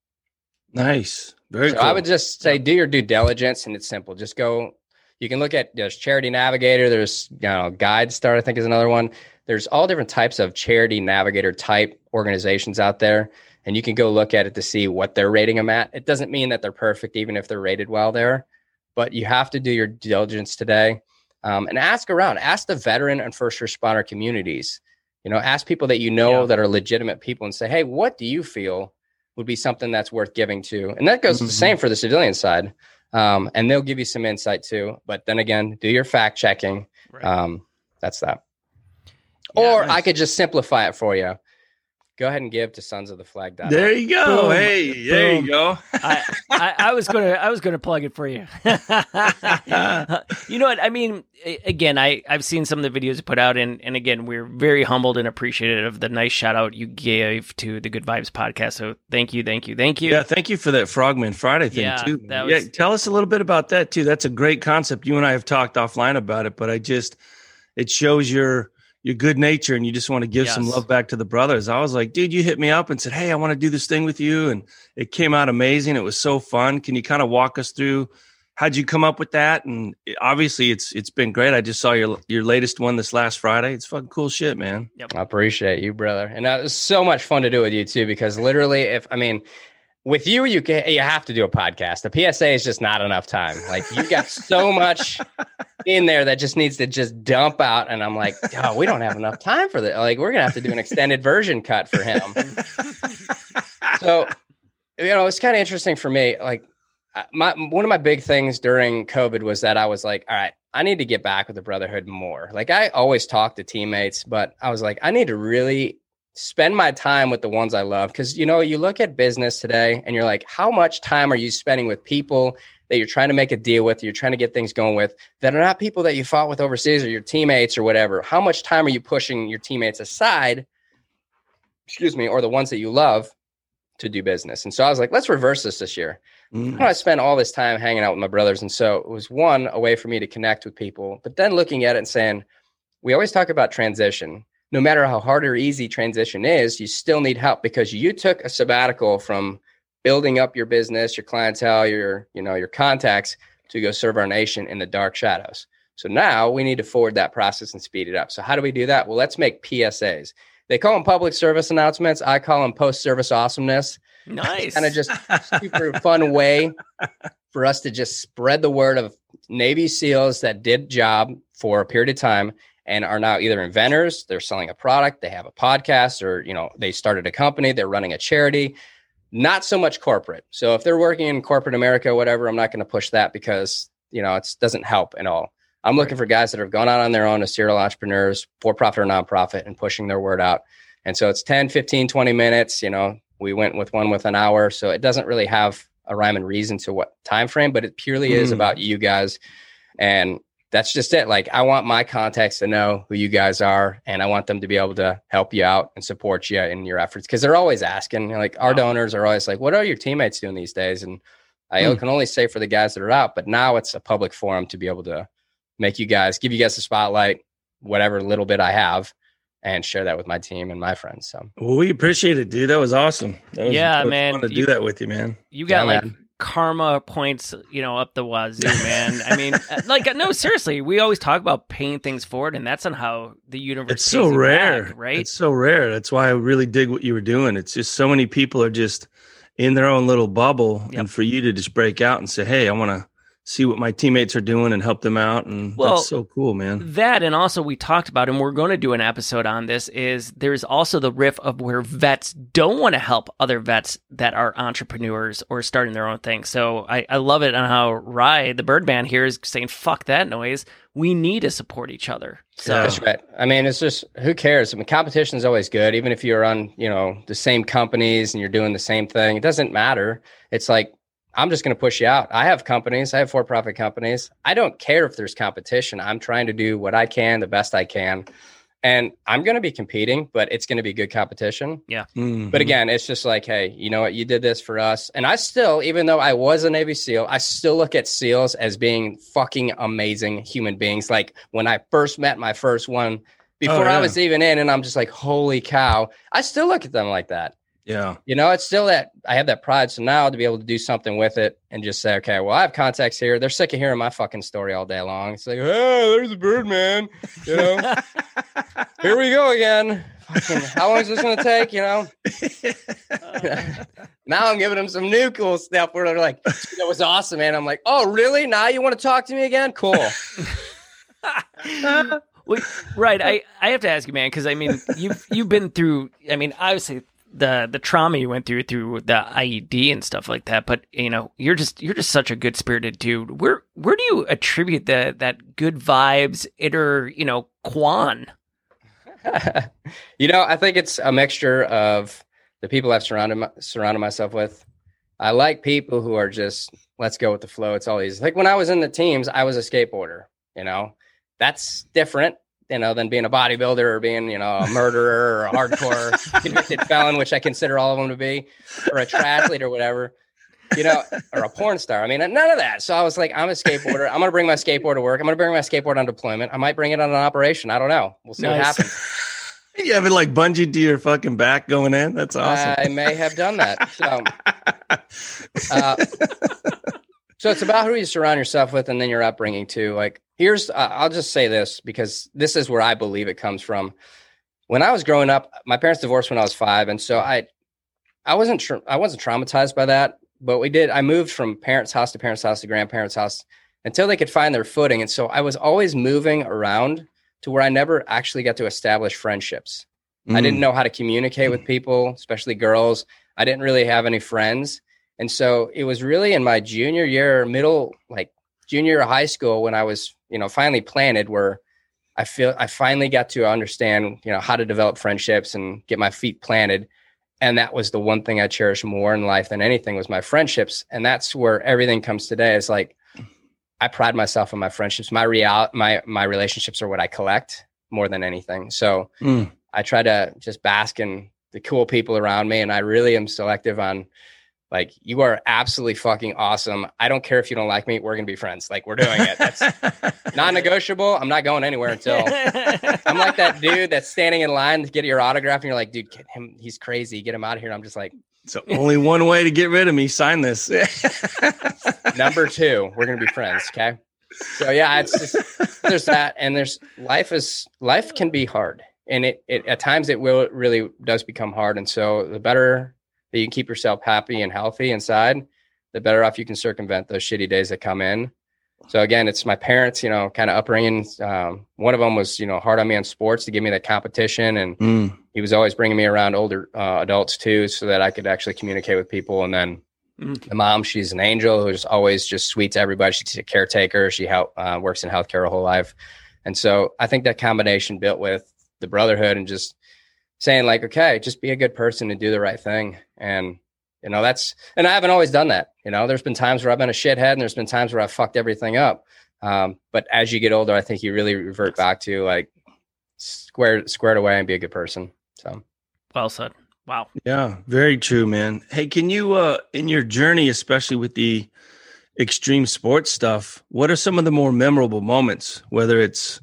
Nice. Very so cool. I would just say, do your due diligence, and it's simple. Just go. You can look at, there's Charity Navigator. There's, you know, GuideStar, I think is another one. There's all different types of Charity Navigator type organizations out there. And you can go look at it to see what they're rating them at. It doesn't mean that they're perfect, even if they're rated well there, but you have to do your due diligence today. Um, and ask around, ask the veteran and first responder communities, you know, ask people that, you know, yeah. that are legitimate people and say, hey, what do you feel would be something that's worth giving to? And that goes mm-hmm. the same for the civilian side. Um, and they'll give you some insight too. But then again, do your fact checking. Right. Um, that's that. or nice. I could just simplify it for you. Go ahead and give to sons of the flag. There you go. Boom. Hey, there Boom. you go. I, I, I was gonna I was gonna plug it for you. You know what? I mean, again, I, I've seen some of the videos you put out, and, and again, we're very humbled and appreciative of the nice shout out you gave to the Good Vibes podcast. So thank you, thank you, thank you. Yeah, thank you for that Frogman Friday thing Yeah, too. that Yeah, was- tell us a little bit about that too. That's a great concept. You and I have talked offline about it, but I just it shows your your good nature and you just want to give Yes. some love back to the brothers. I was like, dude, you hit me up and said, hey, I want to do this thing with you. And it came out amazing. It was so fun. Can you kind of walk us through how'd you come up with that? And it- obviously it's it's been great. I just saw your your latest one this last Friday. It's fucking cool shit, man. I appreciate you, brother. And it was so much fun to do with you too, because literally if, I mean, with you, you can, you have to do a podcast. The P S A is just not enough time. Like you got so much in there that just needs to just dump out. And I'm like, oh, we don't have enough time for that. Like we're going to have to do an extended version cut for him. So, you know, it's kind of interesting for me. Like my, one of my big things during COVID was that I was like, all right, I need to get back with the brotherhood more. Like I always talk to teammates, but I was like, I need to really spend my time with the ones I love. Cause you know, you look at business today and you're like, how much time are you spending with people that you're trying to make a deal with, you're trying to get things going with, that are not people that you fought with overseas or your teammates or whatever? How much time are you pushing your teammates aside, excuse me, or the ones that you love to do business? And so I was like, let's reverse this this year. Mm. I spent all this time hanging out with my brothers. And so it was one, a way for me to connect with people, but then looking at it and saying, we always talk about transition. No matter how hard or easy transition is, you still need help because you took a sabbatical from building up your business, your clientele, your, you know, your contacts to go serve our nation in the dark shadows. So now we need to forward that process and speed it up. So how do we do that? Well, let's make P S As. They call them public service announcements. I call them post-service awesomeness. Nice. Kind of just super fun way for us to just spread the word of Navy SEALs that did job for a period of time and are now either inventors, they're selling a product, they have a podcast, or, you know, they started a company, they're running a charity, not so much corporate. So if they're working in corporate America, whatever, I'm not going to push that because, you know, it doesn't help at all. I'm looking for guys that have gone out on their own as serial entrepreneurs, for profit or nonprofit, and pushing their word out. And so it's ten, fifteen, twenty minutes. You know, we went with one with an hour. So it doesn't really have a rhyme and reason to what time frame, but it purely mm. is about you guys. And that's just it. Like, I want my contacts to know who you guys are, and I want them to be able to help you out and support you in your efforts. Cause they're always asking, you know, like our wow. donors are always like, what are your teammates doing these days? And I mm. can only say for the guys that are out, but now it's a public forum to be able to make you guys, give you guys the spotlight, whatever little bit I have, and share that with my team and my friends. So well, we appreciate it, dude. That was awesome. That was, yeah, that was man. Fun to you, do that with you, man. You got yeah, like man. karma points, you know, up the wazoo, man. I mean, like, no, seriously, we always talk about paying things forward, and that's on how the universe. It's so rare, back, right? It's so rare. That's why I really dig what you were doing. It's just so many people are just in their own little bubble, yep. and for you to just break out and say, "Hey, I want to see what my teammates are doing and help them out," and well, that's so cool, man. That, and also we talked about, and we're going to do an episode on this, is there's also the riff of where vets don't want to help other vets that are entrepreneurs or starting their own thing. So I, I love it on how Rye, the Birdman here, is saying, fuck that noise. We need to support each other. So that's right. I mean, it's just, who cares? I mean, competition is always good. Even if you're on, you know, the same companies and you're doing the same thing, it doesn't matter. It's like, I'm just going to push you out. I have companies. I have for-profit companies. I don't care if there's competition. I'm trying to do what I can, the best I can. And I'm going to be competing, but it's going to be good competition. Yeah. Mm-hmm. But again, it's just like, hey, you know what? You did this for us. And I still, even though I was a Navy SEAL, I still look at SEALs as being fucking amazing human beings. Like when I first met my first one, before oh, yeah. I was even in, and I'm just like, holy cow. I still look at them like that. Yeah. You know, it's still that I have that pride. So now to be able to do something with it and just say, okay, well, I have contacts here. They're sick of hearing my fucking story all day long. It's like, oh, there's a Birdman, you know, here we go again. Fucking, how long is this going to take? You know, now I'm giving them some new cool stuff where they're like, that was awesome, man. I'm like, oh, really? Now you want to talk to me again? Cool. Well, right. I, I have to ask you, man, because I mean, you've, you've been through, I mean, obviously, the the trauma you went through through the I E D and stuff like that, but you know, you're just you're just such a good spirited dude. Where where do you attribute that that good vibes inner, you know, Quan? You know, I think it's a mixture of the people I've surrounded my, surrounded myself with. I like people who are just, let's go with the flow. It's all easy. Like when I was in the teams, I was a skateboarder, you know, that's different, you know, than being a bodybuilder or being, you know, a murderer or a hardcore convicted felon, which I consider all of them to be, or a triathlete or whatever, you know, or a porn star. I mean, none of that. So I was like, I'm a skateboarder. I'm going to bring my skateboard to work. I'm going to bring my skateboard on deployment. I might bring it on an operation. I don't know. We'll see nice. What happens. You have it like bungee to your fucking back going in. That's awesome. I may have done that. So, uh, so it's about who you surround yourself with and then your upbringing too. Like here's, uh, I'll just say this because this is where I believe it comes from. When I was growing up, my parents divorced when I was five. And so I, I wasn't, tra- I wasn't traumatized by that, but we did. I moved from parents' house to parents' house to grandparents' house until they could find their footing. And so I was always moving around to where I never actually got to establish friendships. Mm. I didn't know how to communicate with people, especially girls. I didn't really have any friends. And so it was really in my junior year, middle, like junior year of high school when I was, you know, finally planted where I feel I finally got to understand, you know, how to develop friendships and get my feet planted. And that was the one thing I cherish more in life than anything was my friendships. And that's where everything comes today. It's like, I pride myself on my friendships. My real, my my relationships are what I collect more than anything. So mm. I try to just bask in the cool people around me, and I really am selective on, like, you are absolutely fucking awesome. I don't care if you don't like me. We're gonna be friends. Like we're doing it. That's non-negotiable. I'm not going anywhere until I'm like that dude that's standing in line to get your autograph, and you're like, dude, get him. He's crazy. Get him out of here. And I'm just like. So only one way to get rid of me. Sign this. Number two, we're going to be friends. Okay. So yeah, it's just, there's that. And there's life is life can be hard. And it, it, at times it will, it really does become hard. And so the better that you keep yourself happy and healthy inside, the better off you can circumvent those shitty days that come in. So again, it's my parents, you know, kind of upbringing. Um, one of them was, you know, hard on me on sports to give me that competition. And mm. he was always bringing me around older uh, adults too, so that I could actually communicate with people. And then mm. the mom, she's an angel who's always just sweet to everybody. She's a caretaker. She help, uh, works in healthcare her whole life. And so I think that combination built with the brotherhood and just saying like, okay, just be a good person and do the right thing. And you know, that's, and I haven't always done that. You know, there's been times where I've been a shithead and there's been times where I've fucked everything up. Um, but as you get older, I think you really revert back to like square, squared away and be a good person. So well said. Wow. Yeah, very true, man. Hey, can you, uh, in your journey, especially with the extreme sports stuff, what are some of the more memorable moments, whether it's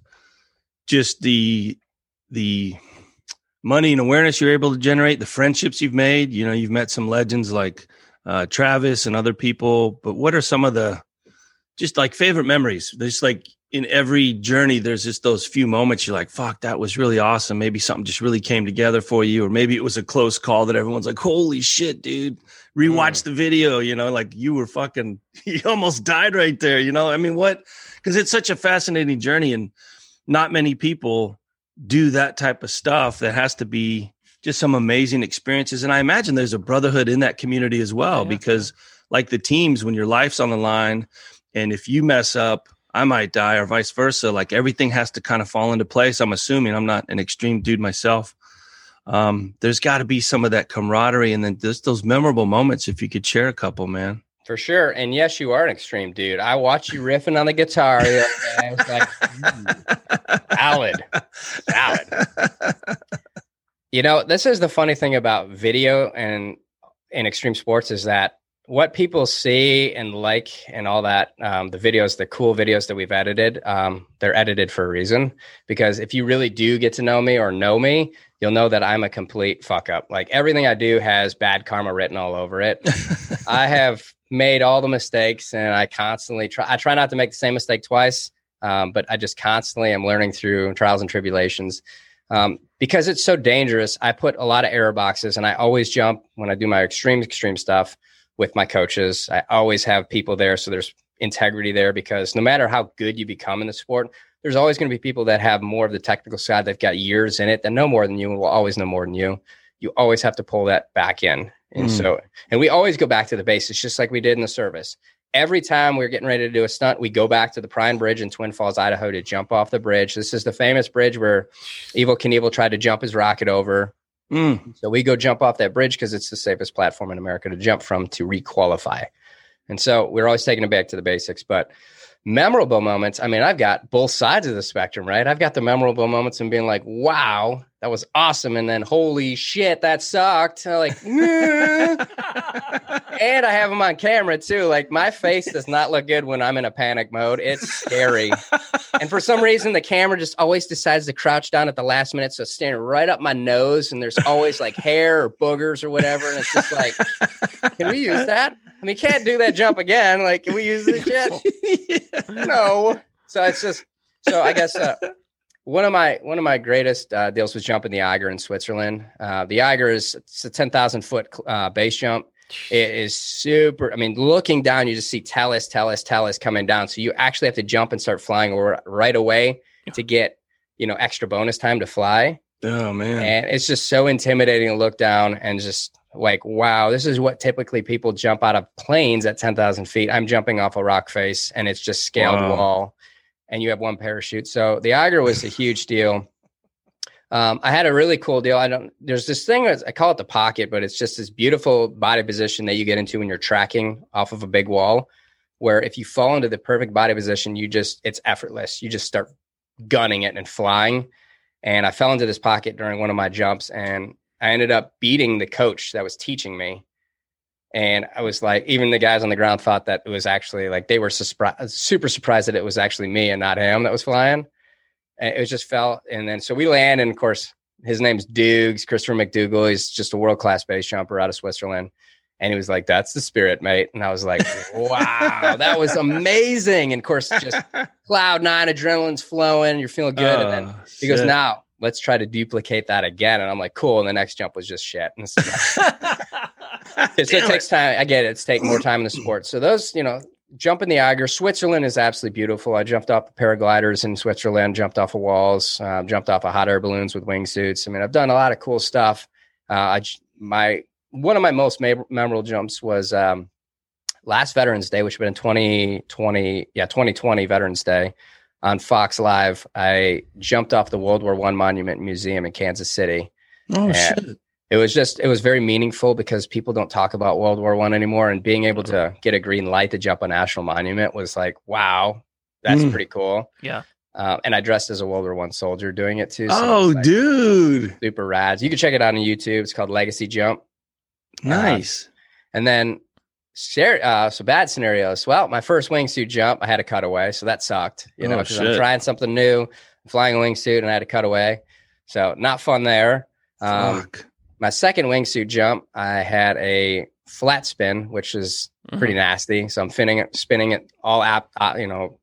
just the, the, money and awareness you're able to generate, the friendships you've made? You know, you've met some legends like uh, Travis and other people, but what are some of the just like favorite memories? There's like in every journey, there's just those few moments you're like, fuck, that was really awesome. Maybe something just really came together for you, or maybe it was a close call that everyone's like, holy shit, dude, rewatch mm. the video, you know, like you were fucking, you almost died right there. You know, I mean, what, because it's such a fascinating journey and not many people do that type of stuff. That has to be just some amazing experiences. And I imagine there's a brotherhood in that community as well, yeah, because yeah. like the teams, when your life's on the line and if you mess up, I might die or vice versa. Like everything has to kind of fall into place. I'm assuming I'm not an extreme dude myself. Um, there's got to be some of that camaraderie and then just those memorable moments. If you could share a couple, man. For sure. And yes, you are an extreme dude. I watched you riffing on the guitar. And I was like, mm, valid, valid. You know, this is the funny thing about video and, and extreme sports is that what people see and like and all that, um, the videos, the cool videos that we've edited, um, they're edited for a reason. Because if you really do get to know me or know me, you'll know that I'm a complete fuck up. Like everything I do has bad karma written all over it. I have made all the mistakes and I constantly try, I try not to make the same mistake twice. Um, but I just constantly am learning through trials and tribulations. Um, because it's so dangerous. I put a lot of error boxes and I always jump when I do my extreme, extreme stuff with my coaches. I always have people there. So there's integrity there because no matter how good you become in the sport, there's always going to be people that have more of the technical side. They've got years in it that know more than you and will always know more than you. You always have to pull that back in. And mm. so, and we always go back to the basics, just like we did in the service. every time we were getting ready to do a stunt, we go back to the Prime Bridge in Twin Falls, Idaho to jump off the bridge. This is the famous bridge where Evel Knievel tried to jump his rocket over. Mm. So we go jump off that bridge because it's the safest platform in America to jump from to requalify. And so we're always taking it back to the basics. But memorable moments, I mean, I've got both sides of the spectrum, right? I've got the memorable moments and being like, wow, that was awesome. And then, holy shit, that sucked. And I'm like, and I have them on camera too. Like, my face does not look good when I'm in a panic mode. It's scary. And for some reason, the camera just always decides to crouch down at the last minute. So it's standing right up my nose, and there's always like hair or boogers or whatever. And it's just like, can we use that? I mean, can't do that jump again. Like, can we use this yet? Yeah. No. So it's just, so I guess uh, one of my, one of my greatest uh, deals was jumping the Eiger in Switzerland. Uh, the Eiger is it's a ten thousand foot uh, base jump. It is super. I mean, looking down, you just see Tellus, Tellus, Tellus coming down. So you actually have to jump and start flying right away to get, you know, extra bonus time to fly. Oh, man. And it's just so intimidating to look down and just like, wow, this is what typically people jump out of planes at ten thousand feet. I'm jumping off a rock face, and it's just scaled Wow. wall, and you have one parachute. So the Eiger was a huge deal. Um, I had a really cool deal. I don't, there's this thing, I call it the pocket, but it's just this beautiful body position that you get into when you're tracking off of a big wall, where if you fall into the perfect body position, you just, it's effortless. You just start gunning it and flying. And I fell into this pocket during one of my jumps, and I ended up beating the coach that was teaching me. And I was like, even the guys on the ground thought that it was actually like, they were surpri- super surprised that it was actually me and not him that was flying. And it was just fell. And then, so we land, and of course, his name's Dukes, Christopher McDougall. He's just a world-class base jumper out of Switzerland. And he was like, that's the spirit, mate. And I was like, wow, that was amazing. And of course, just cloud nine, adrenaline's flowing, you're feeling good. Oh, and then he goes, now let's try to duplicate that again. And I'm like, cool. And the next jump was just shit. And so, so it takes time. I get it. It's taking more time in the sport. So those, you know, jumping the Eiger, Switzerland is absolutely beautiful. I jumped off paragliders in Switzerland, jumped off of walls, uh, jumped off of hot air balloons with wingsuits. I mean, I've done a lot of cool stuff. Uh, I, my, one of my most ma- memorable jumps was um, last Veterans Day, which would have been twenty twenty. Yeah, twenty twenty Veterans Day on Fox Live. I jumped off the World War One Monument Museum in Kansas City. Oh, shit. It was just, it was very meaningful because people don't talk about World War One anymore. And being able to get a green light to jump a national monument was like, wow, that's Mm. pretty cool. Yeah. Uh, and I dressed as a World War One soldier doing it too. So Oh, it was, like, dude. super rad. You can check it out on YouTube. It's called Legacy Jump. Nice. And then, share, uh, so bad scenarios. Well, my first wingsuit jump, I had a cutaway, so that sucked. You Oh, know, because I'm shit. trying something new, flying a wingsuit, and I had a cutaway. So not fun there. Um, Fuck. my second wingsuit jump, I had a flat spin, which is pretty nasty. So I'm spinning it, spinning it all app, uh, you know,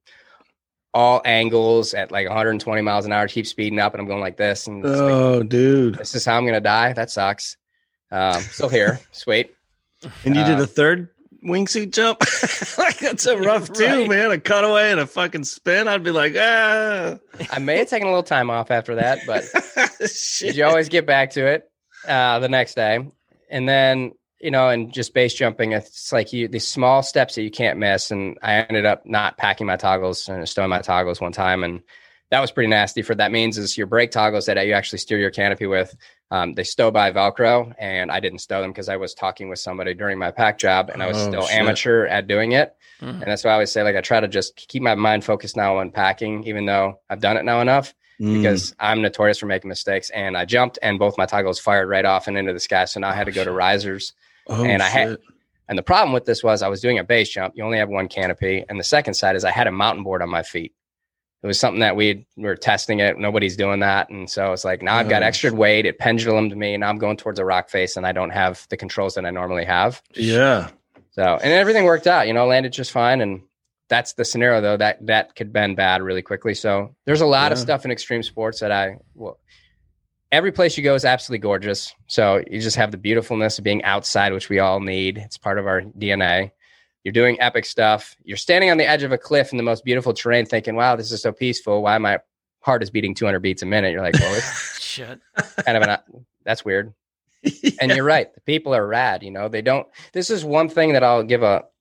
all angles at like one hundred twenty miles an hour, keep speeding up, and I'm going like this. And it's like, Oh, dude. this is how I'm gonna die. That sucks. Um, still here, sweet. And you did Uh, a third wingsuit jump? Like, that's a rough too, Right. man. A cutaway and a fucking spin. I'd be like, ah. I may have taken a little time off after that, but Shit. you always get back to it uh, the next day. And then, you know, and just base jumping, it's like you these small steps that you can't miss. And I ended up not packing my toggles and stowing my toggles one time, and that was pretty nasty. For that means is your brake toggles that you actually steer your canopy with, um, they stow by Velcro, and I didn't stow them because I was talking with somebody during my pack job, and I was Oh, still shit. amateur at doing it. Mhm. And that's why I always say, like, I try to just keep my mind focused now on packing, even though I've done it now enough, Mm. because I'm notorious for making mistakes. And I jumped, and both my toggles fired right off and into the sky. So now I had to go to risers. Oh, and I had- shit. And the problem with this was I was doing a base jump. You only have one canopy. And the second side is I had a mountain board on my feet. It was something that we were testing it. Nobody's doing that. And so it's like, now I've got Oh, extra weight. It pendulumed me. Now I'm going towards a rock face, and I don't have the controls that I normally have. Yeah. So, and everything worked out, you know, landed just fine. And that's the scenario though, that, that could bend bad really quickly. So there's a lot of Yeah. stuff in extreme sports that I, well, every place you go is absolutely gorgeous. So you just have the beautifulness of being outside, which we all need. It's part of our D N A. You're doing epic stuff. You're standing on the edge of a cliff in the most beautiful terrain thinking, wow, this is so peaceful. Why my heart is beating two hundred beats a minute? You're like, well, it's Shit. kind of an, that's weird. And you're right. The people are rad. You know, they don't, this is one thing that I'll give a,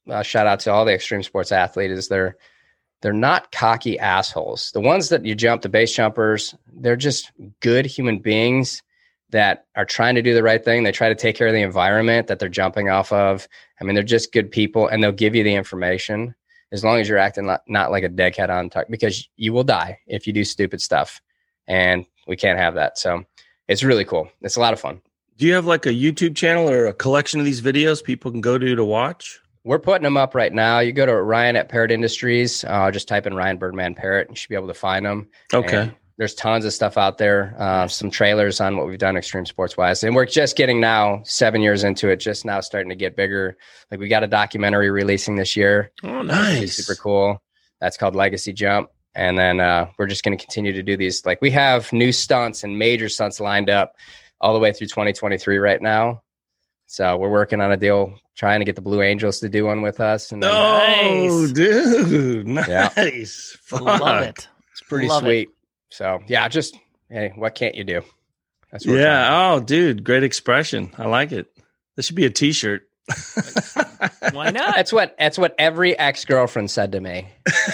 uh, shout out to all the extreme sports athletes, is they're they're not cocky assholes. The ones that you jump, the base jumpers, they're just good human beings that are trying to do the right thing. They try to take care of the environment that they're jumping off of. I mean, they're just good people, and they'll give you the information as long as you're acting not, not like a dickhead on talk, because you will die if you do stupid stuff, and we can't have that. So it's really cool. It's a lot of fun. Do you have like a YouTube channel or a collection of these videos people can go to to watch? We're putting them up right now. You go to Ryan at Parrot Industries. Uh, just type in Ryan Birdman Parrot. You should be able to find them. Okay. And there's tons of stuff out there. Uh, some trailers on what we've done extreme sports wise. And we're just getting now seven years into it, just now starting to get bigger. Like we got a documentary releasing this year. Oh, nice. Super cool. That's called Legacy Jump. And then uh, we're just going to continue to do these. Like we have new stunts and major stunts lined up all the way through twenty twenty-three right now. So we're working on a deal, trying to get the Blue Angels to do one with us. And then, oh, nice. dude. Nice. Yeah. Love it. It's pretty Love sweet. It. So yeah, just, hey, what can't you do? That's what yeah. Oh, dude. Great expression. I like it. This should be a t-shirt. Why not? That's what, that's what every ex-girlfriend said to me.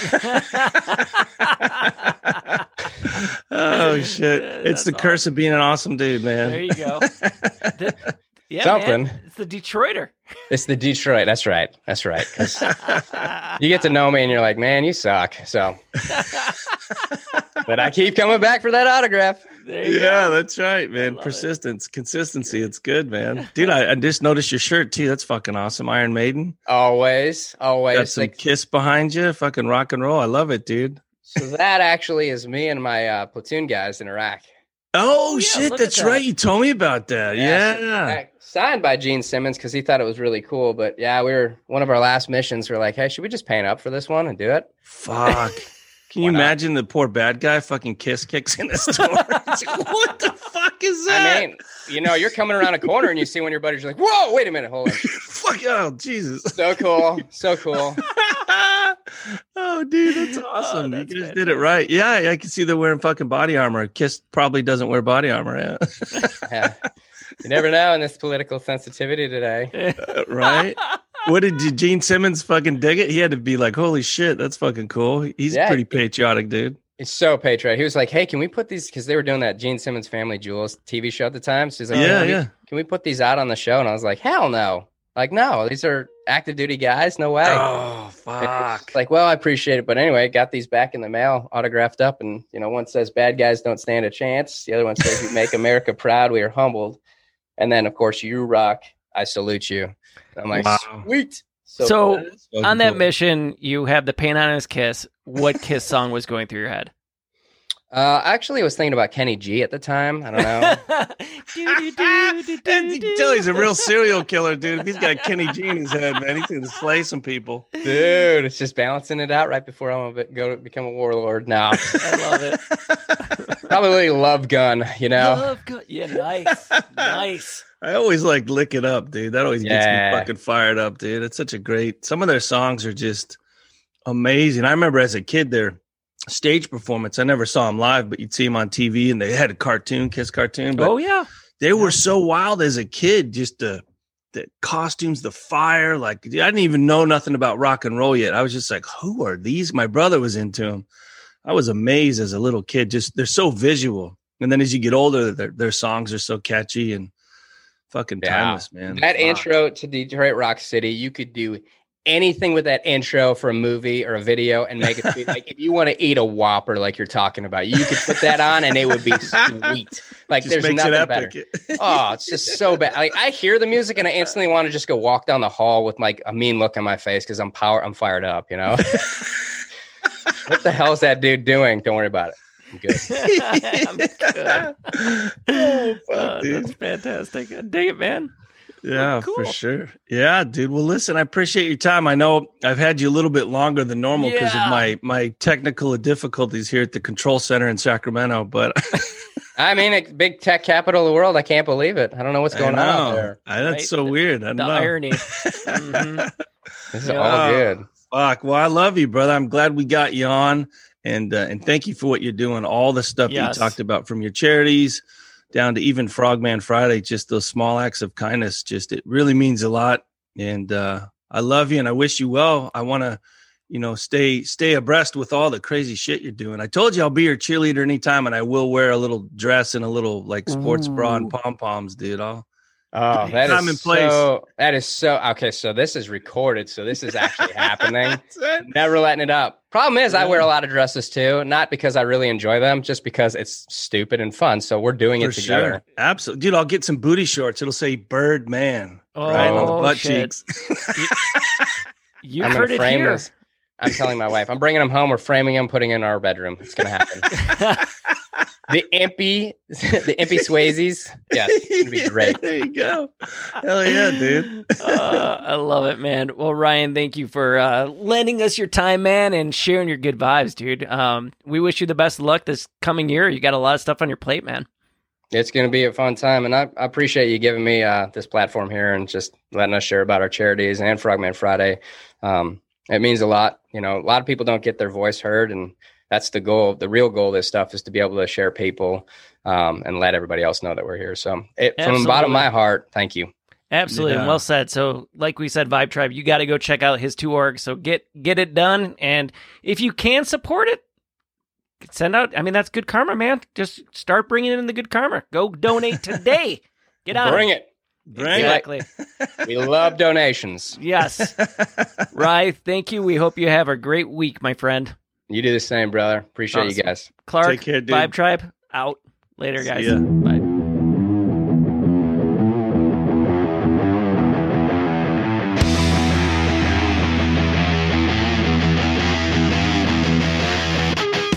Oh shit. It's That's the curse awesome. of being an awesome dude, man. There you go. The- yeah, Something. man. It's the Detroiter. It's the Detroit. That's right. That's right. 'Cause you get to know me and you're like, man, you suck. So, but I keep coming back for that autograph. There you Yeah, go. that's right, man. love Persistence, consistency. It's good, man. Dude, I, I just noticed your shirt too. That's fucking awesome. Iron Maiden. Always, always. Got some Like, Kiss behind you. Fucking rock and roll. I love it, dude. so that actually is me and my uh, platoon guys in Iraq. Oh, yeah, shit. look at That's that. right. You told me about that. Yeah. so- uh, signed by Gene Simmons because he thought it was really cool. But yeah, we were one of our last missions. We are like, hey, should we just paint up for this one and do it? Fuck. Can you Why not? imagine the poor bad guy fucking Kiss kicks in the store? It's like, what the fuck is that? I mean, you know, you're coming around a corner and you see one of your buddies. You're like, whoa, wait a minute, hold on. Fuck, oh, Jesus. So cool, so cool. Oh, dude, that's awesome. Oh, you that's guys did it right. Yeah, I can see they're wearing fucking body armor. Kiss probably doesn't wear body armor. Yeah. Yeah. You never know in this political sensitivity today. Uh, right? What did you, Gene Simmons fucking dig it? He had to be like, holy shit, that's fucking cool. He's Yeah. pretty patriotic, dude. It's so patriotic. He was like, hey, can we put these? Because they were doing that Gene Simmons Family Jewels T V show at the time. So he's like, Yeah, can we, yeah. can we put these out on the show? And I was like, hell no. Like, no, these are active duty guys. No way. Oh, And fuck. it's like, well, I appreciate it. But anyway, got these back in the mail, autographed up. And, you know, one says, bad guys don't stand a chance. The other one says, you make America proud. We are humbled. And then, of course, you rock. I salute you. And I'm like, Wow. sweet. So, cool. So on that cool. mission, you have the paint on his Kiss. What Kiss song was going through your head? Uh, actually, I was thinking about Kenny G at the time. I don't know. You can tell he's a real serial killer, dude. If he's got Kenny G in his head, man, he's going to slay some people. Dude, it's just balancing it out right before I'm going to go to become a warlord. Now, I love it. probably Love Gun, you know? Love good. Yeah, nice. Nice. I always like Lick It Up, dude. That always gets Yeah. me fucking fired up, dude. It's such a great, some of their songs are just amazing. I remember as a kid, their stage performance, I never saw them live, but you'd see them on T V and they had a cartoon, Kiss cartoon. But Oh, yeah. they were so wild as a kid, just the, the costumes, the fire. Like, I didn't even know nothing about rock and roll yet. I was just like, who are these? My brother was into them. I was amazed as a little kid. Just, they're so visual. And then as you get older, their, their songs are so catchy and fucking Yeah. timeless, man. That Fuck. intro to Detroit Rock City, you could do anything with that intro for a movie or a video and make it be like, if you want to eat a Whopper like you're talking about, you could put that on and it would be sweet. Like, Just there's makes nothing it better. epic. Oh, it's just so bad. Like, I hear the music and I instantly want to just go walk down the hall with like a mean look on my face because I'm power, I'm fired up, you know? What the hell is that dude doing? Don't worry about it. I'm good. I'm good. Oh, fuck, Uh, dude. that's fantastic. I dig it, man. Yeah, cool. for sure. Yeah, dude. Well, listen, I appreciate your time. I know I've had you a little bit longer than normal because Yeah. of my my technical difficulties here at the control center in Sacramento. But I mean, a big tech capital of the world. I can't believe it. I don't know what's going I on out know. there. I, that's Right? so weird. I don't The know. irony. Mhm. This is Yeah. all good. Fuck. Well, I love you, brother. I'm glad we got you on, and uh, and thank you for what you're doing. All the stuff that Yes. you talked about, from your charities down to even Frogman Friday, just those small acts of kindness. Just it really means a lot, and uh, I love you and I wish you well. I want to, you know, stay stay abreast with all the crazy shit you're doing. I told you I'll be your cheerleader anytime, and I will wear a little dress and a little like sports Ooh. bra and pom poms, dude. I'll Oh, that time is and place. so. That is so. Okay, so this is recorded, so this is actually happening. Never letting it up. Problem is, yeah. I wear a lot of dresses too, not because I really enjoy them, just because it's stupid and fun. So we're doing For it together. Sure. Absolutely, dude. I'll get some booty shorts. It'll say "Bird Man" oh, right on the butt shit. cheeks. you you I'm heard it frame here. This. I'm telling my wife, I'm bringing them home. We're framing them, putting in our bedroom. It's gonna happen. The Impy, the Impy Swayzes. Yeah, it's gonna be great. There you go. Hell yeah, dude. uh, I love it, man. Well, Ryan, thank you for uh, lending us your time, man, and sharing your good vibes, dude. Um, we wish you the best of luck this coming year. You got a lot of stuff on your plate, man. It's going to be a fun time, and I, I appreciate you giving me uh, this platform here and just letting us share about our charities and Frogman Friday. Um, it means a lot. You know, a lot of people don't get their voice heard, and that's the goal. The real goal of this stuff is to be able to share people um, and let everybody else know that we're here. So it, from the bottom of my heart, thank you. Absolutely. Yeah. Well said. So like we said, Vibe Tribe, you got to go check out his two orgs. So get, get it done. And if you can support it, send out. I mean, that's good karma, man. Just start bringing in the good karma. Go donate today. Get on Bring it. it. Bring exactly. it. We love donations. Yes. Rye, thank you. We hope you have a great week, my friend. You do the same, brother. Appreciate awesome. you guys. Clark, Take care, dude. Vibe Tribe, out. Later, guys. Bye.